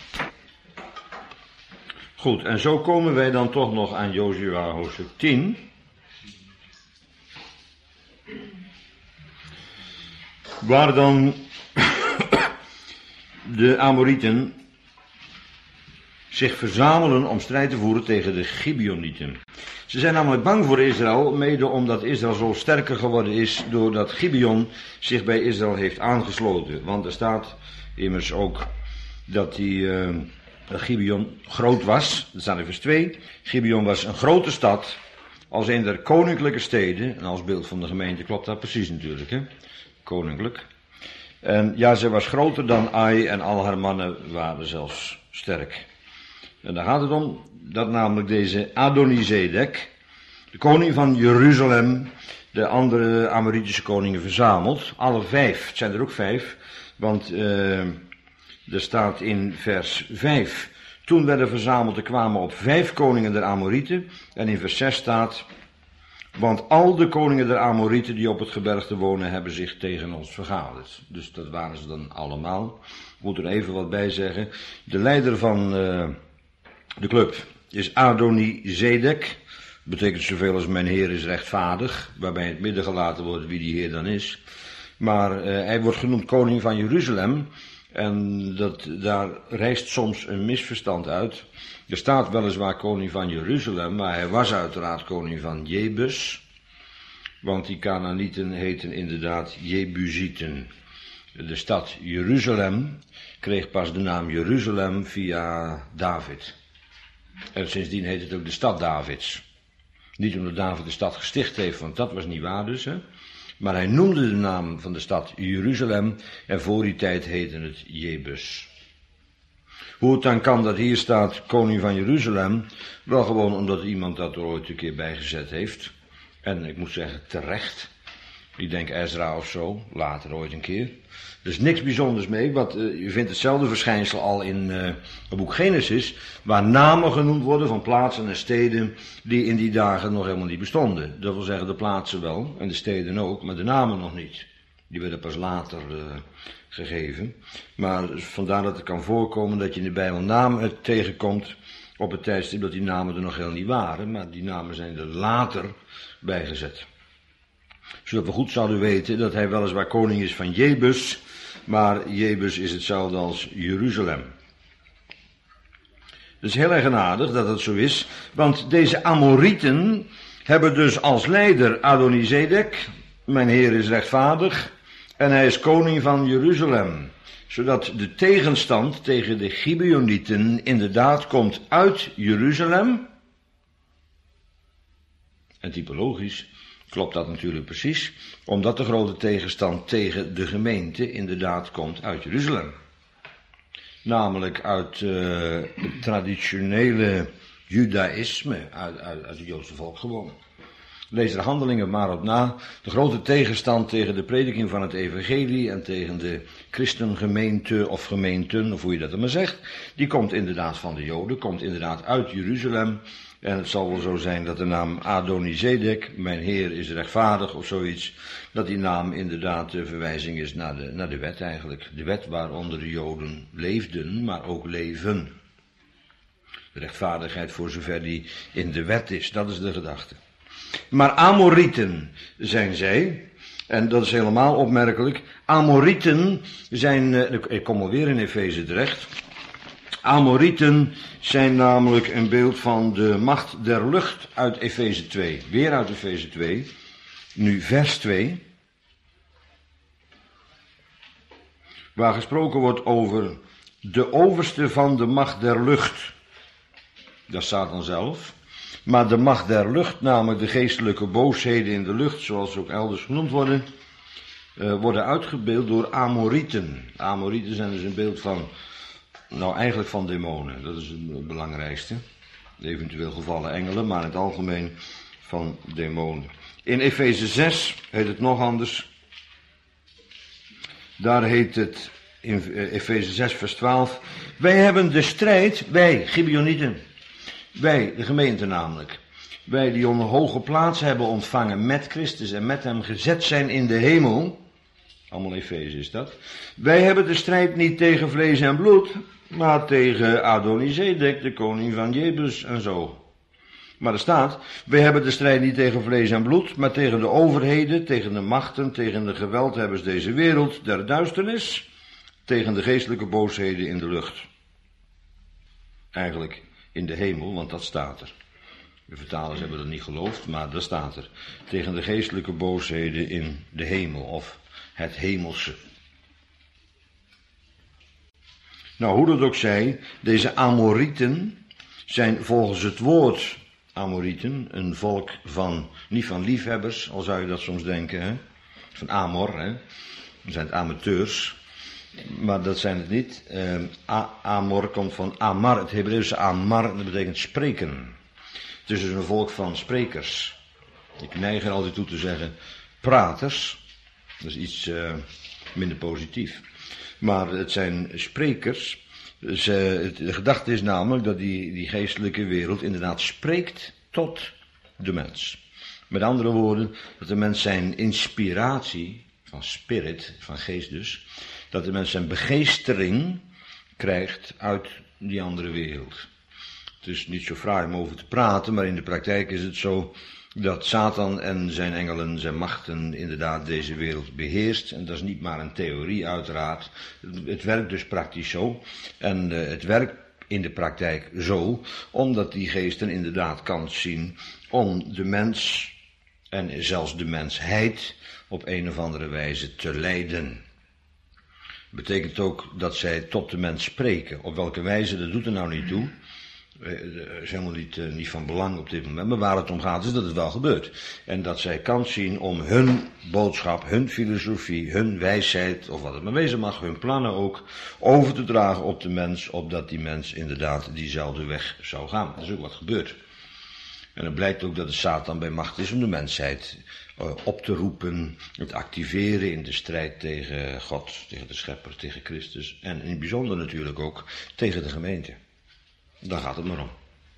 Goed, en zo komen wij dan toch nog aan Jozua hoofdstuk tien. waar dan de Amorieten zich verzamelen om strijd te voeren tegen de Gibeonieten. Ze zijn namelijk bang voor Israël, mede omdat Israël zo sterker geworden is doordat Gibeon zich bij Israël heeft aangesloten. Want er staat immers ook dat die uh, Gibeon groot was, dat staat in vers twee. Gibeon was een grote stad, als een der koninklijke steden, en als beeld van de gemeente klopt dat precies natuurlijk, hè? Koninklijk. En ja, ze was groter dan Ai en al haar mannen waren zelfs sterk. En daar gaat het om dat namelijk deze Adonizedek, de koning van Jeruzalem, de andere Amoritische koningen verzamelt. Alle vijf, het zijn er ook vijf, want uh, er staat in vers vijf. Toen werden verzameld, er kwamen op vijf koningen der Amorieten. En in vers zes staat, want al de koningen der Amorieten die op het gebergte wonen, hebben zich tegen ons vergaderd. Dus dat waren ze dan allemaal. Ik moet er even wat bij zeggen. De leider van uh, de club is Adonizedek. Betekent zoveel als mijn heer is rechtvaardig. Waarbij in het midden gelaten wordt wie die heer dan is. Maar uh, hij wordt genoemd koning van Jeruzalem. En dat, daar rijst soms een misverstand uit. Er staat weliswaar koning van Jeruzalem, maar hij was uiteraard koning van Jebus. Want die Kanaanieten heten inderdaad Jebusieten. De stad Jeruzalem kreeg pas de naam Jeruzalem via David. En sindsdien heet het ook de stad Davids. Niet omdat David de stad gesticht heeft, want dat was niet waar dus, hè. Maar hij noemde de naam van de stad Jeruzalem en voor die tijd heette het Jebus. Hoe het dan kan dat hier staat koning van Jeruzalem, wel gewoon omdat iemand dat er ooit een keer bijgezet heeft. En ik moet zeggen terecht. Ik denk Ezra of zo, later ooit een keer. Er is niks bijzonders mee, want uh, je vindt hetzelfde verschijnsel al in uh, het boek Genesis, waar namen genoemd worden van plaatsen en steden die in die dagen nog helemaal niet bestonden. Dat wil zeggen de plaatsen wel, en de steden ook, maar de namen nog niet. Die werden pas later uh, gegeven. Maar vandaar dat het kan voorkomen dat je in de Bijbel namen tegenkomt op het tijdstip dat die namen er nog helemaal niet waren, maar die namen zijn er later bijgezet. Zodat we goed zouden weten dat hij weliswaar koning is van Jebus, maar Jebus is hetzelfde als Jeruzalem. Het is heel erg aardig dat het zo is, want deze Amorieten hebben dus als leider Adonizedek, mijn heer is rechtvaardig, en hij is koning van Jeruzalem. Zodat de tegenstand tegen de Gibeonieten inderdaad komt uit Jeruzalem. En typologisch klopt dat natuurlijk precies, omdat de grote tegenstand tegen de gemeente inderdaad komt uit Jeruzalem. Namelijk uit uh, het traditionele judaïsme, uit, uit, uit het Joodse volk gewoon. Lees er Handelingen maar op na. De grote tegenstand tegen de prediking van het evangelie en tegen de christengemeente of gemeenten, of hoe je dat dan maar zegt, die komt inderdaad van de Joden, komt inderdaad uit Jeruzalem. En het zal wel zo zijn dat de naam Adonizedek, mijn heer is rechtvaardig of zoiets, dat die naam inderdaad de verwijzing is naar de, naar de wet eigenlijk. De wet waaronder de Joden leefden, maar ook leven. De rechtvaardigheid voor zover die in de wet is, dat is de gedachte. Maar Amorieten zijn zij, en dat is helemaal opmerkelijk. Amorieten zijn, ik kom alweer in Efeze terecht. Amorieten zijn namelijk een beeld van de macht der lucht uit Efeze twee. Weer uit Efeze twee. Nu vers twee. Waar gesproken wordt over de overste van de macht der lucht. Dat staat dan zelf. Maar de macht der lucht, namelijk de geestelijke boosheden in de lucht, zoals ze ook elders genoemd worden, uh, worden uitgebeeld door Amorieten. Amorieten zijn dus een beeld van, nou eigenlijk van demonen, dat is het belangrijkste. Eventueel gevallen engelen, maar in het algemeen van demonen. In Efeze zes heet het nog anders. Daar heet het in Efeze zes vers twaalf. Wij hebben de strijd, wij, Gibeonieten. Wij, de gemeente namelijk. Wij die een hoge plaats hebben ontvangen met Christus en met hem gezet zijn in de hemel. Allemaal Efeze is dat. Wij hebben de strijd niet tegen vlees en bloed, maar tegen Adonizedek, de koning van Jebus en zo. Maar er staat, wij hebben de strijd niet tegen vlees en bloed, maar tegen de overheden, tegen de machten, tegen de geweldhebbers deze wereld der duisternis, tegen de geestelijke boosheden in de lucht. Eigenlijk in de hemel, want dat staat er. De vertalers hebben dat niet geloofd, maar dat staat er. Tegen de geestelijke boosheden in de hemel, of het hemelse. Nou, hoe dat ook zij, deze Amorieten zijn volgens het woord Amorieten een volk van, niet van liefhebbers, al zou je dat soms denken, hè? Van Amor, hè? Dat zijn het amateurs, maar dat zijn het niet. Uh, Amor komt van Amar, het Hebreeuwse Amar, dat betekent spreken. Het is dus een volk van sprekers. Ik neig er altijd toe te zeggen praters, dat is iets uh, minder positief. Maar het zijn sprekers. Ze, de gedachte is namelijk dat die, die geestelijke wereld inderdaad spreekt tot de mens. Met andere woorden, dat de mens zijn inspiratie, van spirit, van geest dus, dat de mens zijn begeestering krijgt uit die andere wereld. Het is niet zo fraai om over te praten, maar in de praktijk is het zo dat Satan en zijn engelen, zijn machten inderdaad deze wereld beheerst. En dat is niet maar een theorie uiteraard. Het werkt dus praktisch zo. En uh, het werkt in de praktijk zo, omdat die geesten inderdaad kans zien om de mens en zelfs de mensheid op een of andere wijze te leiden. Dat betekent ook dat zij tot de mens spreken. Op welke wijze, dat doet er nou niet toe. Dat is helemaal niet, uh, niet van belang op dit moment, maar waar het om gaat is dat het wel gebeurt. En dat zij kans zien om hun boodschap, hun filosofie, hun wijsheid, of wat het maar wezen mag, hun plannen ook, over te dragen op de mens, opdat die mens inderdaad diezelfde weg zou gaan. Dat is ook wat gebeurt. En het blijkt ook dat de Satan bij macht is om de mensheid uh, op te roepen, het activeren in de strijd tegen God, tegen de Schepper, tegen Christus, en in het bijzonder natuurlijk ook tegen de gemeente. Daar gaat het maar om.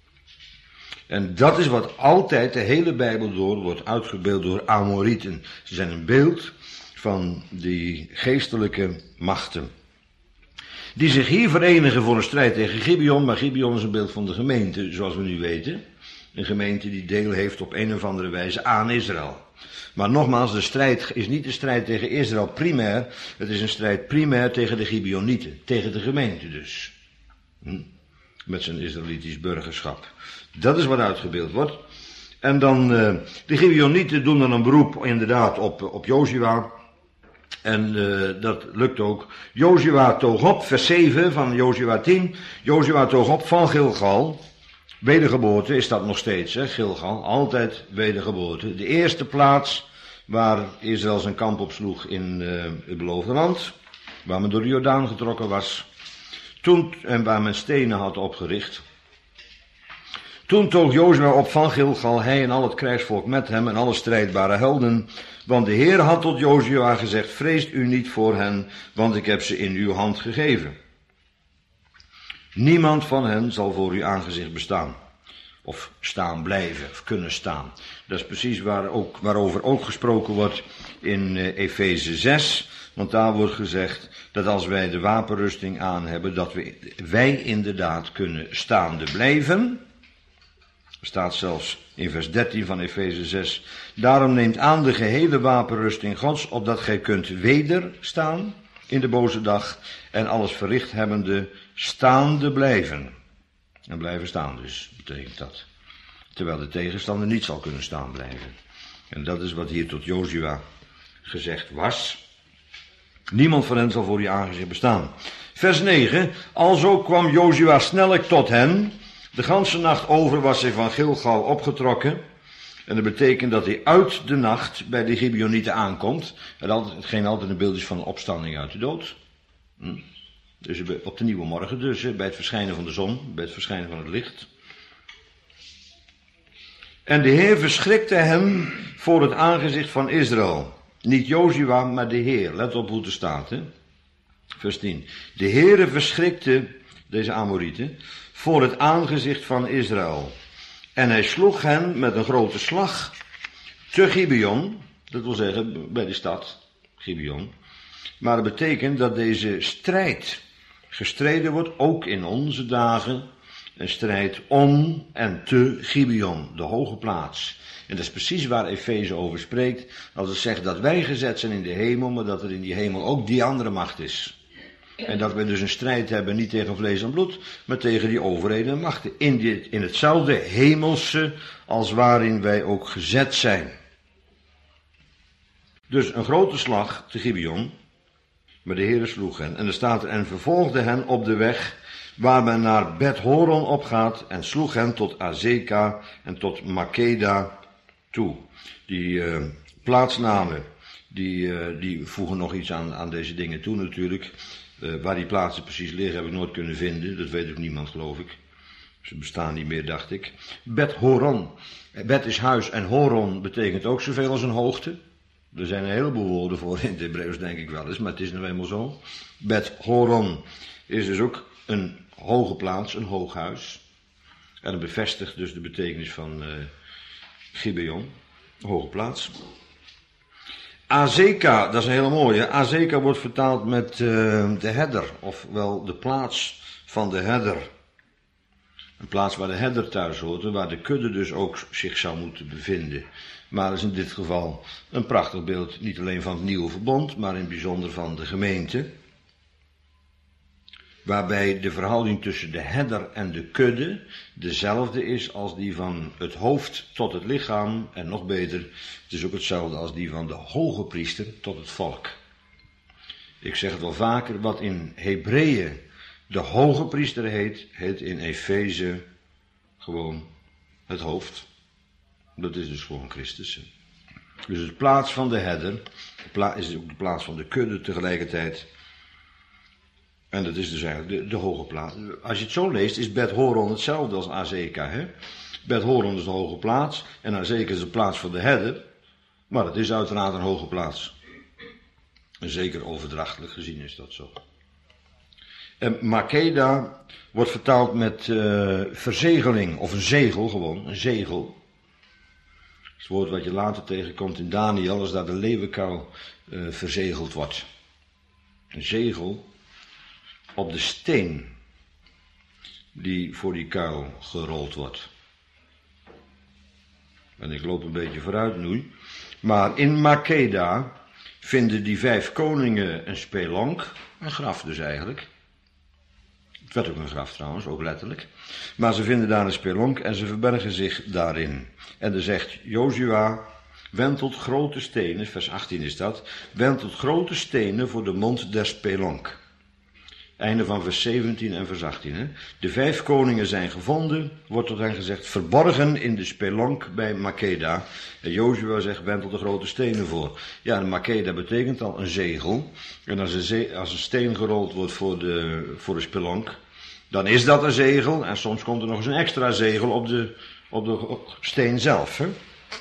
En dat is wat altijd de hele Bijbel door wordt uitgebeeld door Amorieten. Ze zijn een beeld van die geestelijke machten. Die zich hier verenigen voor een strijd tegen Gibeon. Maar Gibeon is een beeld van de gemeente, zoals we nu weten. Een gemeente die deel heeft op een of andere wijze aan Israël. Maar nogmaals, de strijd is niet de strijd tegen Israël primair. Het is een strijd primair tegen de Gibeonieten. Tegen de gemeente dus. Hm? Met zijn Israëlitisch burgerschap. Dat is wat uitgebeeld wordt. En dan, uh, de Gibeonieten doen dan een beroep inderdaad op, op Jozua. En uh, dat lukt ook. Jozua toog op, vers zeven van Jozua tien. Jozua toog op van Gilgal. Wedergeboorte is dat nog steeds, hè, Gilgal. Altijd wedergeboorte. De eerste plaats waar Israël zijn kamp opsloeg in uh, het beloofde land. Waar men door de Jordaan getrokken was. Toen, en waar men stenen had opgericht. Toen toog Jozua op van Gilgal, hij en al het krijgsvolk met hem en alle strijdbare helden. Want de Heer had tot Jozua gezegd, vreest u niet voor hen, want ik heb ze in uw hand gegeven. Niemand van hen zal voor uw aangezicht bestaan. Of staan blijven, of kunnen staan. Dat is precies waar ook, waarover ook gesproken wordt in uh, Efeze zes. Want daar wordt gezegd dat als wij de wapenrusting aan hebben, dat we, wij inderdaad kunnen staande blijven. Er staat zelfs in vers dertien van Efeze zes. Daarom neemt aan de gehele wapenrusting Gods, opdat gij kunt wederstaan in de boze dag en alles verricht hebbende staande blijven. En blijven staan dus, betekent dat. Terwijl de tegenstander niet zal kunnen staan blijven. En dat is wat hier tot Jozua gezegd was. Niemand van hen zal voor je aangezicht bestaan. Vers negen. Alzo kwam Jozua snellijk tot hen. De ganse nacht over was hij van Gilgal opgetrokken. En dat betekent dat hij uit de nacht bij de Gibeonieten aankomt. Hetgeen altijd een beeld is van een opstanding uit de dood. Hm. Dus op de nieuwe morgen dus, bij het verschijnen van de zon, bij het verschijnen van het licht. En de Heer verschrikte hem voor het aangezicht van Israël. Niet Jozua, maar de Heer. Let op hoe het er staat, hè. Vers tien. De Heere verschrikte, deze Amorieten, voor het aangezicht van Israël. En hij sloeg hen met een grote slag te Gibeon, dat wil zeggen bij de stad, Gibeon. Maar dat betekent dat deze strijd gestreden wordt, ook in onze dagen, een strijd om en te Gibeon, de hoge plaats. En dat is precies waar Efeze over spreekt, als het zegt dat wij gezet zijn in de hemel, maar dat er in die hemel ook die andere macht is. En dat we dus een strijd hebben, niet tegen vlees en bloed, maar tegen die overheden en machten. In, dit, in hetzelfde hemelse als waarin wij ook gezet zijn. Dus een grote slag te Gibeon, maar de Heere sloeg hen. En er staat er, en vervolgde hen op de weg waar men naar Bet-Horon opgaat, en sloeg hen tot Azeka en tot Makeda toe. Die uh, plaatsnamen, die, uh, die voegen nog iets aan, aan deze dingen toe natuurlijk. Uh, waar die plaatsen precies liggen heb ik nooit kunnen vinden, dat weet ook niemand geloof ik. Ze bestaan niet meer, dacht ik. Bet-Horon, Bet is huis en Horon betekent ook zoveel als een hoogte. Er zijn een heleboel woorden voor in het Hebreeuws, denk ik wel eens, maar het is nou eenmaal zo. Bet-Horon is dus ook een hoge plaats, een hoog huis. En dat bevestigt dus de betekenis van uh, Gibeon, hoge plaats. Azeka, dat is een hele mooie. Azeka wordt vertaald met uh, de herder, ofwel de plaats van de herder. Een plaats waar de herder thuis hoort en waar de kudde dus ook zich zou moeten bevinden. Maar dat is in dit geval een prachtig beeld, niet alleen van het nieuwe verbond, maar in het bijzonder van de gemeente. Waarbij de verhouding tussen de herder en de kudde dezelfde is als die van het hoofd tot het lichaam. En nog beter, het is ook hetzelfde als die van de hoge priester tot het volk. Ik zeg het wel vaker, wat in Hebreeën de hoge priester heet, heet in Efeze gewoon het hoofd. Dat is dus gewoon Christus. Dus de plaats van de herder is ook de plaats van de kudde tegelijkertijd. En dat is dus eigenlijk de, de hoge plaats. Als je het zo leest, is Bet-Horon hetzelfde als Azeka. Hè? Bet-Horon is de hoge plaats en Azeka is de plaats van de herder. Maar het is uiteraard een hoge plaats. En zeker overdrachtelijk gezien is dat zo. En Makeda wordt vertaald met uh, verzegeling of een zegel gewoon, een zegel. Dat is het woord wat je later tegenkomt in Daniel als daar de leeuwenkuil uh, verzegeld wordt. Een zegel op de steen die voor die kuil gerold wordt. En ik loop een beetje vooruit nu. Maar in Makeda vinden die vijf koningen een spelonk, een graf dus eigenlijk. Het werd ook een graf trouwens, ook letterlijk. Maar ze vinden daar een spelonk en ze verbergen zich daarin. En er zegt Jozua, wend tot grote stenen, vers achttien is dat, wend tot grote stenen voor de mond der spelonk. Einde van vers zeventien en vers achttien. Hè? De vijf koningen zijn gevonden, wordt tot hen gezegd, verborgen in de spelonk bij Makeda. En Jozua zegt, wend tot de grote stenen voor. Ja, en Makeda betekent al een zegel. En als een, ze- als een steen gerold wordt voor de, voor de spelonk, dan is dat een zegel. En soms komt er nog eens een extra zegel op de, op de steen zelf. Hè?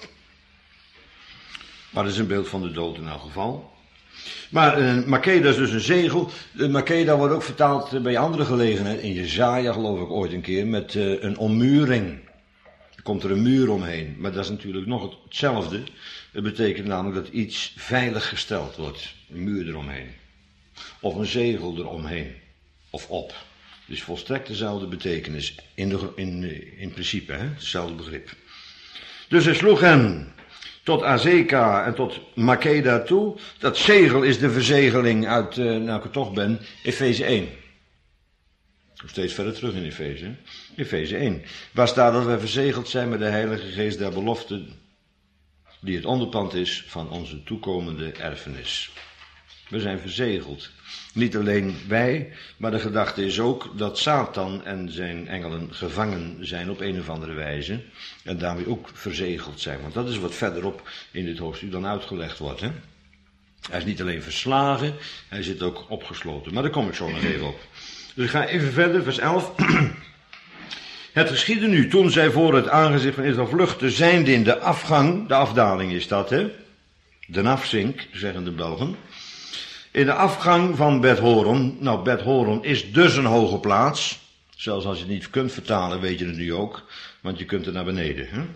Maar dat is een beeld van de dood in elk geval. Maar uh, Makeda is dus een zegel. Uh, Makeda wordt ook vertaald uh, bij andere gelegenheden. In Jesaja geloof ik ooit een keer met uh, een ommuring. Er komt er een muur omheen. Maar dat is natuurlijk nog hetzelfde. Het betekent namelijk dat iets veilig gesteld wordt. Een muur eromheen. Of een zegel eromheen. Of op. Dus volstrekt dezelfde betekenis. In, de, in, in principe, hè? Hetzelfde begrip. Dus hij sloeg hen tot Azeka en tot Makeda toe. Dat zegel is de verzegeling uit, uh, nou ik er toch ben, Efeze één. Nog steeds verder terug in Efeze. Efeze één. Waar staat dat wij verzegeld zijn met de Heilige Geest der belofte, die het onderpand is van onze toekomende erfenis. We zijn verzegeld. Niet alleen wij, maar de gedachte is ook dat Satan en zijn engelen gevangen zijn op een of andere wijze. En daarmee ook verzegeld zijn. Want dat is wat verderop in dit hoofdstuk dan uitgelegd wordt. Hè? Hij is niet alleen verslagen, hij zit ook opgesloten. Maar daar kom ik zo nog even op. Dus ik ga even verder, vers elf. Het geschiedde nu, toen zij voor het aangezicht van Israël vluchtten, zijnde in de afgang, de afdaling is dat, hè? De afzink, zeggen de Belgen. In de afgang van Bet-Horon, nou Bet-Horon is dus een hoge plaats. Zelfs als je het niet kunt vertalen, weet je het nu ook, want je kunt er naar beneden. Hè?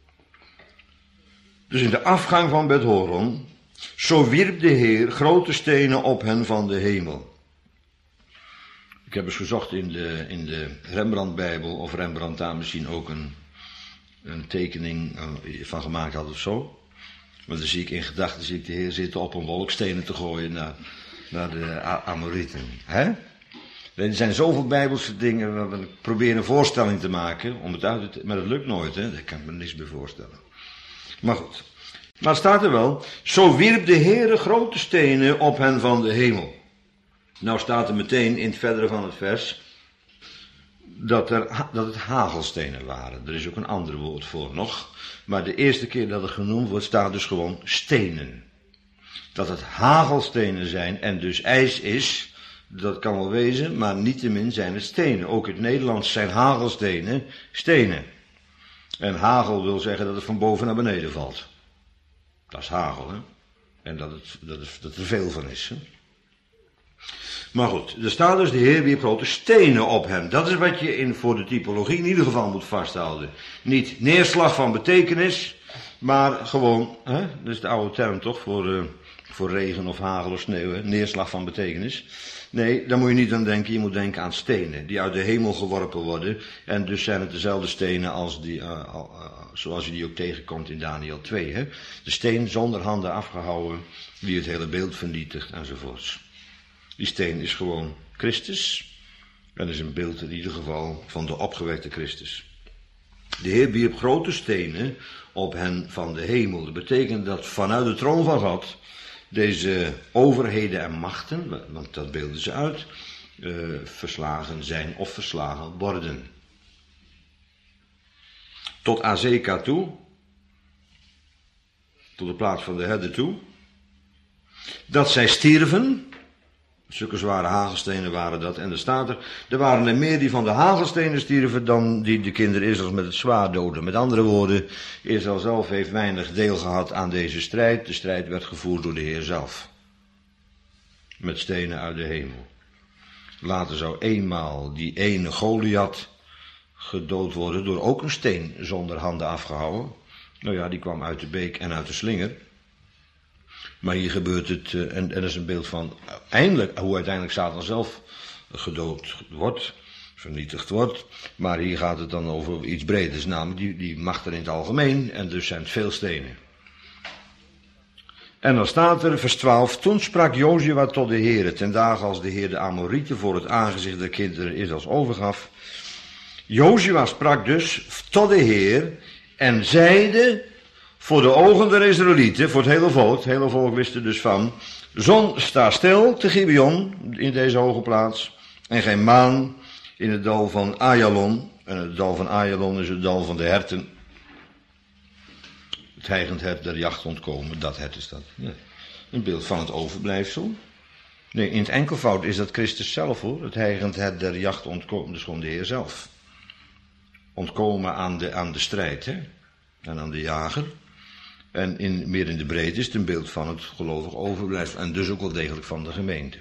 Dus in de afgang van Bet-Horon, zo wierp de Heer grote stenen op hen van de hemel. Ik heb eens gezocht in de, in de Rembrandt-bijbel of Rembrandt daar misschien ook een, een tekening van gemaakt had of zo. Maar dan zie ik in gedachten, zie ik de Heer zitten op een wolk stenen te gooien naar, naar de Amorieten. Hè? Er zijn zoveel bijbelse dingen waar ik probeer een voorstelling te maken, om het uit te, maar dat lukt nooit, hè? Daar kan ik me niks bij voorstellen. Maar goed. Maar het staat er wel, zo wierp de Heere grote stenen op hen van de hemel. Nou staat er meteen in het verdere van het vers dat, er, dat het hagelstenen waren. Er is ook een ander woord voor nog. Maar de eerste keer dat het genoemd wordt staat dus gewoon stenen. Dat het hagelstenen zijn en dus ijs is, dat kan wel wezen, maar niettemin zijn het stenen. Ook in het Nederlands zijn hagelstenen stenen. En hagel wil zeggen dat het van boven naar beneden valt. Dat is hagel, hè. En dat, het, dat, het, dat er veel van is, hè. Maar goed, er staat dus de Heer wierp grote stenen op hem. Dat is wat je in, voor de typologie in ieder geval moet vasthouden. Niet neerslag van betekenis, maar gewoon, hè, dat is de oude term toch, voor, uh, voor regen of hagel of sneeuw, hè, neerslag van betekenis. Nee, daar moet je niet aan denken, je moet denken aan stenen, die uit de hemel geworpen worden. En dus zijn het dezelfde stenen als die, uh, uh, zoals je die ook tegenkomt in Daniel twee. Hè? De steen zonder handen afgehouden, die het hele beeld vernietigt enzovoorts. Die steen is gewoon Christus. En is een beeld in ieder geval van de opgewekte Christus. De Heer wierp grote stenen op hen van de hemel. Dat betekent dat vanuit de troon van God deze overheden en machten, want dat beelden ze uit, uh, verslagen zijn of verslagen worden. Tot Azeka toe, tot de plaats van de herder toe, dat zij stierven. Zulke zware hagelstenen waren dat. En er staat er, er waren er meer die van de hagelstenen stierven dan die de kinderen Israëls met het zwaard doden. Met andere woorden, Israël zelf heeft weinig deel gehad aan deze strijd. De strijd werd gevoerd door de Heer zelf. Met stenen uit de hemel. Later zou eenmaal die ene Goliath gedood worden door ook een steen zonder handen afgehouden. Nou ja, die kwam uit de beek en uit de slinger. Maar hier gebeurt het, en, en dat is een beeld van eindelijk, hoe uiteindelijk Satan zelf gedood wordt, vernietigd wordt. Maar hier gaat het dan over iets breders, namelijk die, die machten in het algemeen, en dus zijn het veel stenen. En dan staat er, vers twaalf, toen sprak Jozua tot de Heere, ten dagen als de Heer de Amorieten voor het aangezicht der kinderen Israëls overgaf. Jozua sprak dus tot de Heer en zeide voor de ogen der Israëlieten, voor het hele volk, het hele volk wist er dus van, zon sta stil te Gibeon, in deze hoge plaats, en geen maan in het dal van Ayalon. En het dal van Ayalon is het dal van de herten. Het hijgend hert der jacht ontkomen, dat hert is dat. Ja. Een beeld van het overblijfsel. Nee, in het enkelvoud is dat Christus zelf hoor, het hijgend hert der jacht ontkomen, dus gewoon de Heer zelf. Ontkomen aan de, aan de strijd, hè, en aan de jager. En in, meer in de breedte is het een beeld van het gelovig overblijfsel. En dus ook wel degelijk van de gemeente.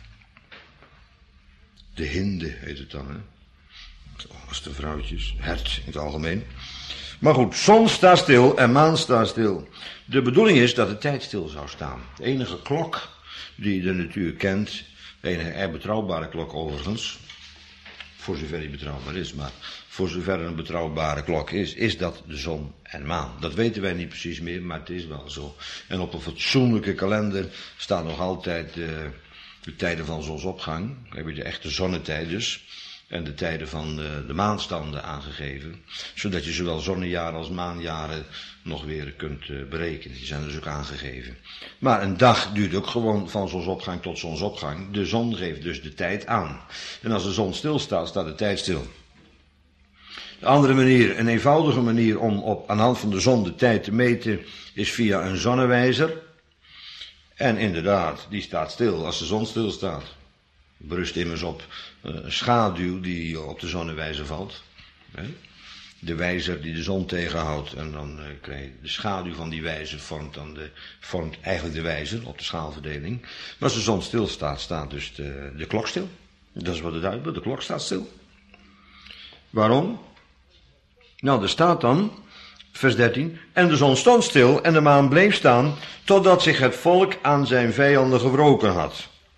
De hinde heet het dan, hè. Als de vrouwtjes. Hert in het algemeen. Maar goed, zon staat stil en maan staat stil. De bedoeling is dat de tijd stil zou staan. De enige klok die de natuur kent. De enige er betrouwbare klok overigens. Voor zover die betrouwbaar is, maar voor zover een betrouwbare klok is, is dat de zon en maan. Dat weten wij niet precies meer, maar het is wel zo. En op een fatsoenlijke kalender staat nog altijd de, de tijden van zonsopgang. Dan heb je de echte zonnetijd dus. En de tijden van de, de maanstanden aangegeven. Zodat je zowel zonnejaren als maanjaren nog weer kunt uh, berekenen. Die zijn dus ook aangegeven. Maar een dag duurt ook gewoon van zonsopgang tot zonsopgang. De zon geeft dus de tijd aan. En als de zon stilstaat, staat de tijd stil. De andere manier, een eenvoudige manier om op, aan de hand van de zon de tijd te meten, is via een zonnewijzer. En inderdaad, die staat stil als de zon stilstaat. Berust immers op een schaduw die op de zonnewijzer valt. De wijzer die de zon tegenhoudt. En dan krijg je de schaduw van die wijzer vormt, dan de, vormt eigenlijk de wijzer op de schaalverdeling. Maar als de zon stilstaat, staat dus de, de klok stil. Dat is wat het uitbeeldt, de klok staat stil. Waarom? Nou, er staat dan, vers dertien, en de zon stond stil en de maan bleef staan, totdat zich het volk aan zijn vijanden gewroken had.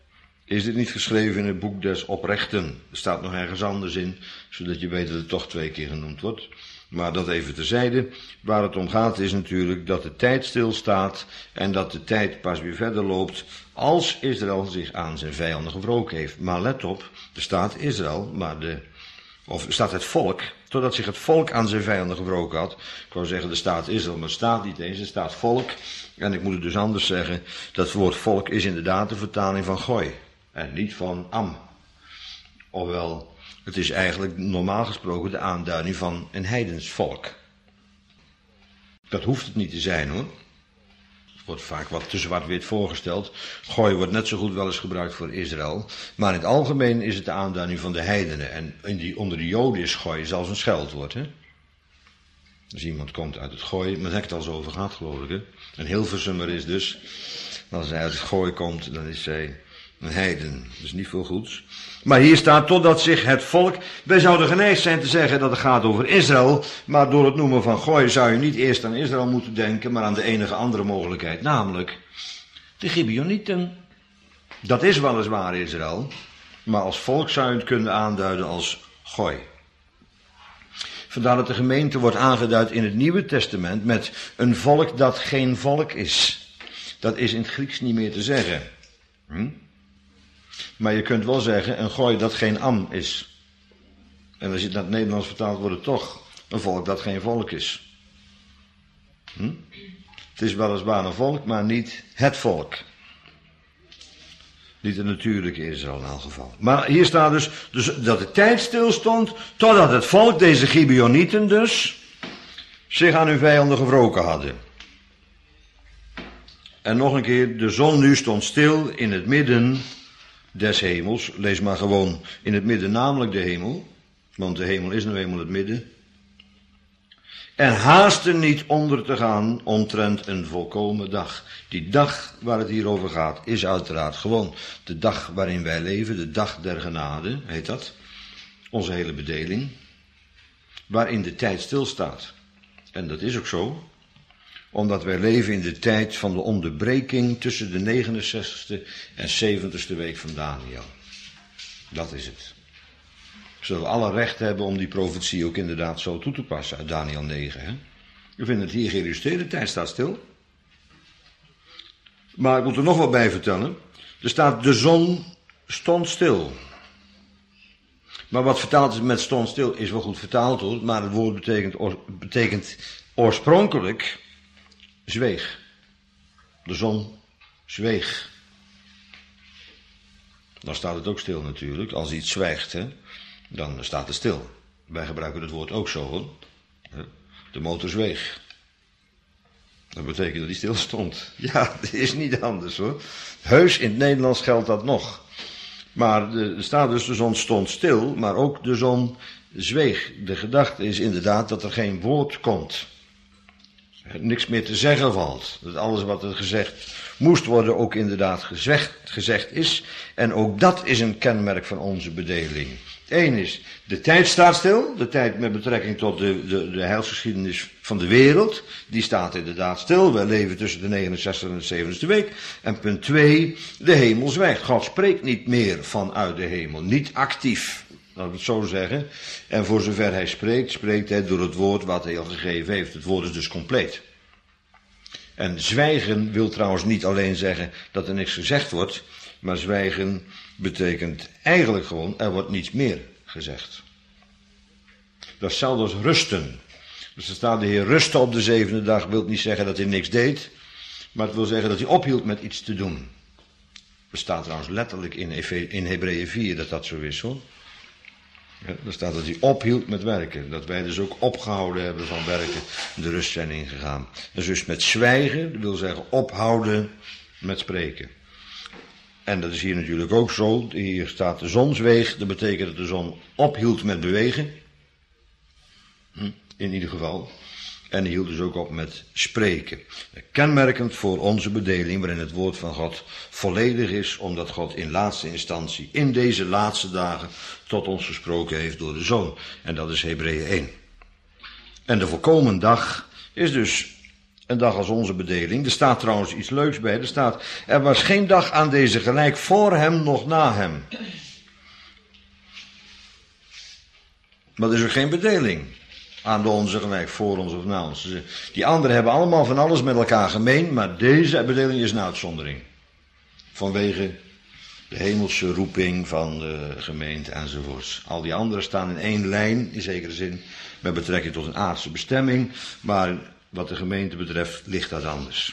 is dit niet geschreven in het boek des oprechten? Er staat nog ergens anders in, zodat je weet dat het toch twee keer genoemd wordt. Maar dat even terzijde. Waar het om gaat is natuurlijk dat de tijd stilstaat en dat de tijd pas weer verder loopt als Israël zich aan zijn vijanden gewroken heeft. Maar let op, er staat Israël, maar de, of er staat het volk, totdat zich het volk aan zijn vijanden gewroken had. Ik wou zeggen, er staat Israël, maar er staat niet eens, er staat volk. En ik moet het dus anders zeggen, dat woord volk is inderdaad de vertaling van gooi en niet van am. Ofwel, het is eigenlijk normaal gesproken de aanduiding van een heidens volk. Dat hoeft het niet te zijn hoor. Het wordt vaak wat te zwart-wit voorgesteld. Gooi wordt net zo goed wel eens gebruikt voor Israël. Maar in het algemeen is het de aanduiding van de heidenen. En in die, onder de Joden is gooi zelfs een scheldwoord. Hè? Als iemand komt uit het gooi, maar daar heb ik het al zo over gehad geloof ik. Hè? Een Hilversummer is dus, als hij uit het gooi komt, dan is hij een heiden. Dat is niet veel goeds. Maar hier staat totdat zich het volk, wij zouden geneigd zijn te zeggen dat het gaat over Israël, maar door het noemen van gooi zou je niet eerst aan Israël moeten denken, maar aan de enige andere mogelijkheid, namelijk de Gibeonieten. Dat is weliswaar Israël, maar als volk zou je het kunnen aanduiden als gooi. Vandaar dat de gemeente wordt aangeduid in het Nieuwe Testament met een volk dat geen volk is. Dat is in het Grieks niet meer te zeggen. Hm? Maar je kunt wel zeggen, een gooi dat geen am is. En als je het naar het Nederlands vertaalt, wordt het toch een volk dat geen volk is. Hm? Het is weliswaar een volk, maar niet het volk. Niet de natuurlijke Israël in elk geval. Maar hier staat dus, dus dat de tijd stilstond, totdat het volk, deze Gibeonieten dus, zich aan hun vijanden gewroken hadden. En nog een keer, de zon nu stond stil in het midden des hemels. Lees maar gewoon in het midden, namelijk de hemel. Want de hemel is nou eenmaal het midden. En haastte niet onder te gaan omtrent een volkomen dag. Die dag waar het hier over gaat is uiteraard gewoon de dag waarin wij leven. De dag der genade heet dat. Onze hele bedeling. Waarin de tijd stilstaat. En dat is ook zo. Omdat wij leven in de tijd van de onderbreking tussen de negenenzestigste en zeventigste week van Daniel. Dat is het. Zullen we alle recht hebben om die profetie ook inderdaad zo toe te passen uit Daniel negen. Hè? We vinden het hier geïllustreerd, de tijd staat stil. Maar ik moet er nog wat bij vertellen. Er staat, de zon stond stil. Maar wat vertaald is met stond stil is wel goed vertaald hoor. Maar het woord betekent, betekent oorspronkelijk zweeg. De zon zweeg. Dan staat het ook stil natuurlijk. Als iets zwijgt, hè, dan staat het stil. Wij gebruiken het woord ook zo hoor. De motor zweeg. Dat betekent dat hij stil stond. Ja, dat is niet anders hoor. Heus in het Nederlands geldt dat nog. Maar er staat dus de zon stond stil, maar ook de zon zweeg. De gedachte is inderdaad dat er geen woord komt. Niks meer te zeggen valt. Dat alles wat er gezegd moest worden ook inderdaad gezegd, gezegd is. En ook dat is een kenmerk van onze bedeling. Eén is, de tijd staat stil. De tijd met betrekking tot de, de, de heilsgeschiedenis van de wereld. Die staat inderdaad stil. Wij leven tussen de negenenzestigste en de zeventigste week. En punt twee, de hemel zwijgt. God spreekt niet meer vanuit de hemel. Niet actief. Laten we het zo zeggen. En voor zover hij spreekt, spreekt hij door het woord wat hij al gegeven heeft. Het woord is dus compleet. En zwijgen wil trouwens niet alleen zeggen dat er niks gezegd wordt. Maar zwijgen betekent eigenlijk gewoon, er wordt niets meer gezegd. Dat is hetzelfde als rusten. Dus er staat de Heer rusten op de zevende dag, wil niet zeggen dat hij niks deed. Maar het wil zeggen dat hij ophield met iets te doen. Er staat trouwens letterlijk in, in Hebreeën vier dat dat zo is hoor. Ja, er staat dat hij ophield met werken. Dat wij dus ook opgehouden hebben van werken, de rust zijn ingegaan. Dus, dus met zwijgen, dat wil zeggen ophouden met spreken. En dat is hier natuurlijk ook zo. Hier staat de zon zweeg, dat betekent dat de zon ophield met bewegen. In ieder geval. En hij hield dus ook op met spreken. Kenmerkend voor onze bedeling, waarin het woord van God volledig is, omdat God in laatste instantie, in deze laatste dagen, tot ons gesproken heeft door de Zoon. En dat is Hebreeën één. En de volkomen dag is dus een dag als onze bedeling. Er staat trouwens iets leuks bij. Er staat, er was geen dag aan deze gelijk voor hem nog na hem. Maar er is ook geen bedeling aan de onze gelijk, voor ons of na ons. Die anderen hebben allemaal van alles met elkaar gemeen, maar deze bedeling is een uitzondering. Vanwege de hemelse roeping van de gemeente enzovoorts. Al die anderen staan in één lijn, in zekere zin, met betrekking tot een aardse bestemming, maar wat de gemeente betreft ligt dat anders.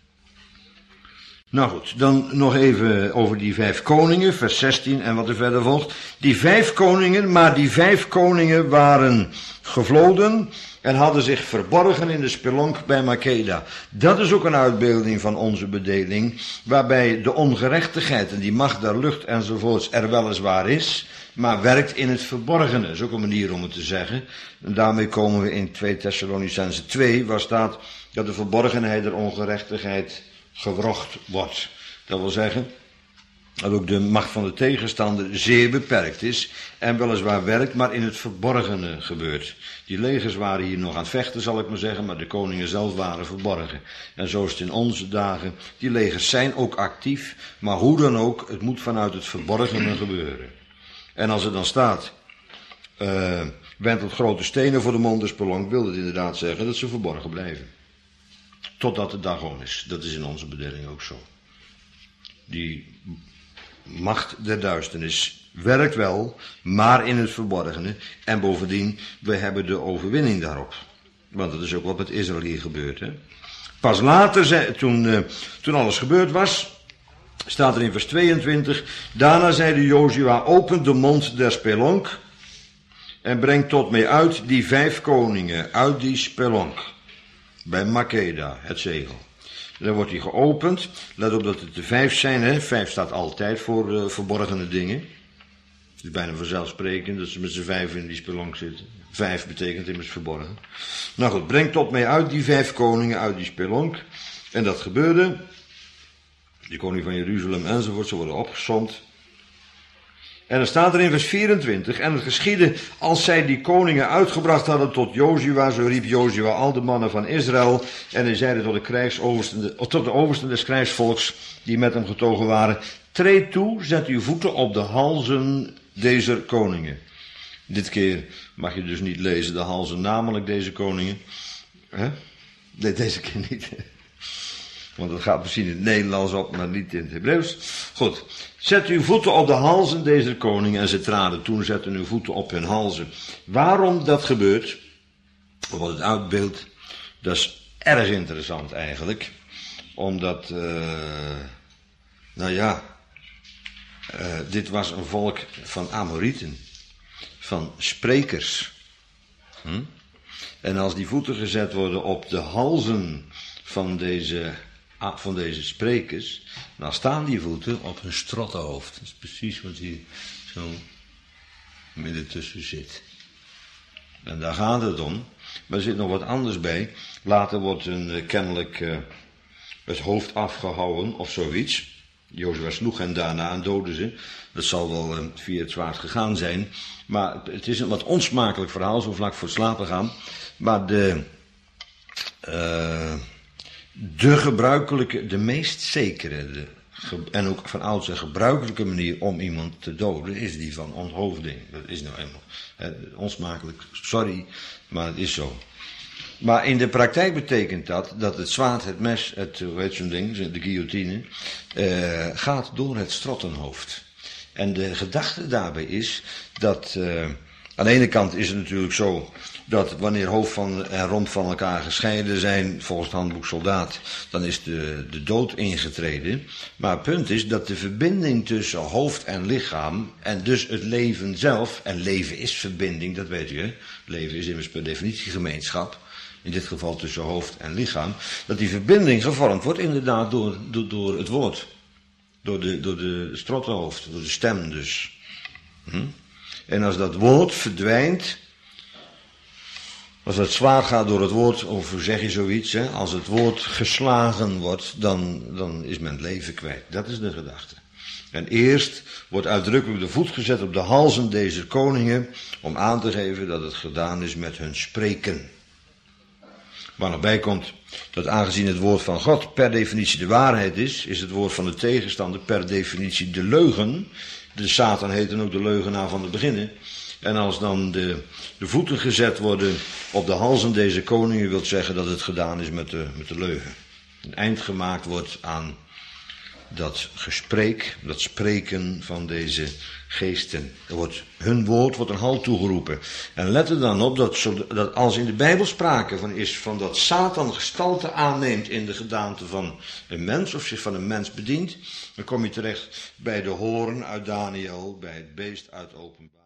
Nou goed, dan nog even over die vijf koningen, vers zestien en wat er verder volgt. Die vijf koningen, maar die vijf koningen waren gevloden en hadden zich verborgen in de spelonk bij Makeda. Dat is ook een uitbeelding van onze bedeling, waarbij de ongerechtigheid en die macht der lucht enzovoorts er weliswaar is, maar werkt in het verborgene. Dat is ook een manier om het te zeggen. En daarmee komen we in twee Thessalonicenzen twee, waar staat dat de verborgenheid der ongerechtigheid gewrocht wordt. Dat wil zeggen dat ook de macht van de tegenstander zeer beperkt is en weliswaar werkt, maar in het verborgene gebeurt. Die legers waren hier nog aan het vechten, zal ik maar zeggen, maar de koningen zelf waren verborgen. En zo is het in onze dagen. Die legers zijn ook actief, maar hoe dan ook, het moet vanuit het verborgene gebeuren. En als er dan staat, uh, wentelt grote stenen voor de mond der spelonk, wil het inderdaad zeggen dat ze verborgen blijven. Totdat de dag om is. Dat is in onze bedeling ook zo. Die macht der duisternis werkt wel, maar in het verborgene. En bovendien, we hebben de overwinning daarop. Want dat is ook wat met Israël hier gebeurt. Hè? Pas later, zei, toen, uh, toen alles gebeurd was, staat er in vers tweeëntwintig. Daarna zeide Jozua, opent de mond der spelonk en brengt tot mij uit die vijf koningen uit die spelonk. Bij Makeda, het zegel. Dan wordt die geopend. Let op dat het de vijf zijn. Hè? Vijf staat altijd voor uh, verborgene dingen. Het is bijna vanzelfsprekend dat ze met z'n vijf in die spelonk zitten. Vijf betekent immers verborgen. Nou goed, breng tot mij uit die vijf koningen uit die spelonk. En dat gebeurde. De koning van Jeruzalem enzovoort, ze worden opgesomd. En dan staat er in vers vierentwintig, en het geschiedde als zij die koningen uitgebracht hadden tot Jozua, zo riep Jozua al de mannen van Israël, en hij zeide tot de krijgsoversten, tot de oversten des krijgsvolks, die met hem getogen waren, treed toe, zet uw voeten op de halzen deze koningen. Dit keer mag je dus niet lezen de halzen, namelijk deze koningen. Hè? Nee, deze keer niet. Want dat gaat misschien in het Nederlands op, maar niet in het Hebreeuws. Goed. Zet uw voeten op de halzen deze koningen. En ze traden toen, zetten hun voeten op hun halzen. Waarom dat gebeurt, wat het uitbeeldt, dat is erg interessant eigenlijk. Omdat, uh, nou ja, uh, dit was een volk van Amorieten. Van sprekers. Hm? En als die voeten gezet worden op de halzen van deze van deze sprekers, dan staan die voeten op hun strottenhoofd. Dat is precies wat hier zo midden tussen zit. En daar gaat het om. Maar er zit nog wat anders bij. Later wordt een, uh, kennelijk uh, het hoofd afgehouwen of zoiets. Jozua sloeg hen daarna en doodde ze. Dat zal wel uh, via het zwaard gegaan zijn. Maar het is een wat onsmakelijk verhaal, zo vlak voor het slapen gaan. Maar de... Uh, De gebruikelijke, de meest zekere de, ge, en ook van ouds een gebruikelijke manier om iemand te doden is die van onthoofding. Dat is nou eenmaal hè, onsmakelijk, sorry, maar het is zo. Maar in de praktijk betekent dat dat het zwaard, het mes, het, hoe heet zo'n ding, de guillotine, uh, gaat door het strottenhoofd. En de gedachte daarbij is dat, uh, aan de ene kant is het natuurlijk zo dat wanneer hoofd van, en romp van elkaar gescheiden zijn, volgens het handboek soldaat, dan is de, de dood ingetreden. Maar het punt is dat de verbinding tussen hoofd en lichaam, en dus het leven zelf, en leven is verbinding, dat weet u hè, leven is immers per definitie gemeenschap, in dit geval tussen hoofd en lichaam, dat die verbinding gevormd wordt inderdaad door, door, door het woord. Door de, door de strottenhoofd, door de stem dus. Hm? En als dat woord verdwijnt, als het zwaar gaat door het woord, of hoe zeg je zoiets, hè? Als het woord geslagen wordt, dan, dan is men het leven kwijt. Dat is de gedachte. En eerst wordt uitdrukkelijk de voet gezet op de halzen deze koningen, om aan te geven dat het gedaan is met hun spreken. Waar nog bij komt dat aangezien het woord van God per definitie de waarheid is, is het woord van de tegenstander per definitie de leugen. De Satan heet dan ook de leugenaar van het beginnen. En als dan de, de voeten gezet worden op de halzen deze koningen, wil zeggen dat het gedaan is met de, met de leugen. Een eind gemaakt wordt aan dat gesprek, dat spreken van deze geesten. Er wordt, hun woord wordt een halt toegeroepen. En let er dan op dat, dat als in de Bijbel sprake van is van dat Satan gestalte aanneemt in de gedaante van een mens of zich van een mens bedient, dan kom je terecht bij de hoorn uit Daniel, bij het beest uit Openbaring.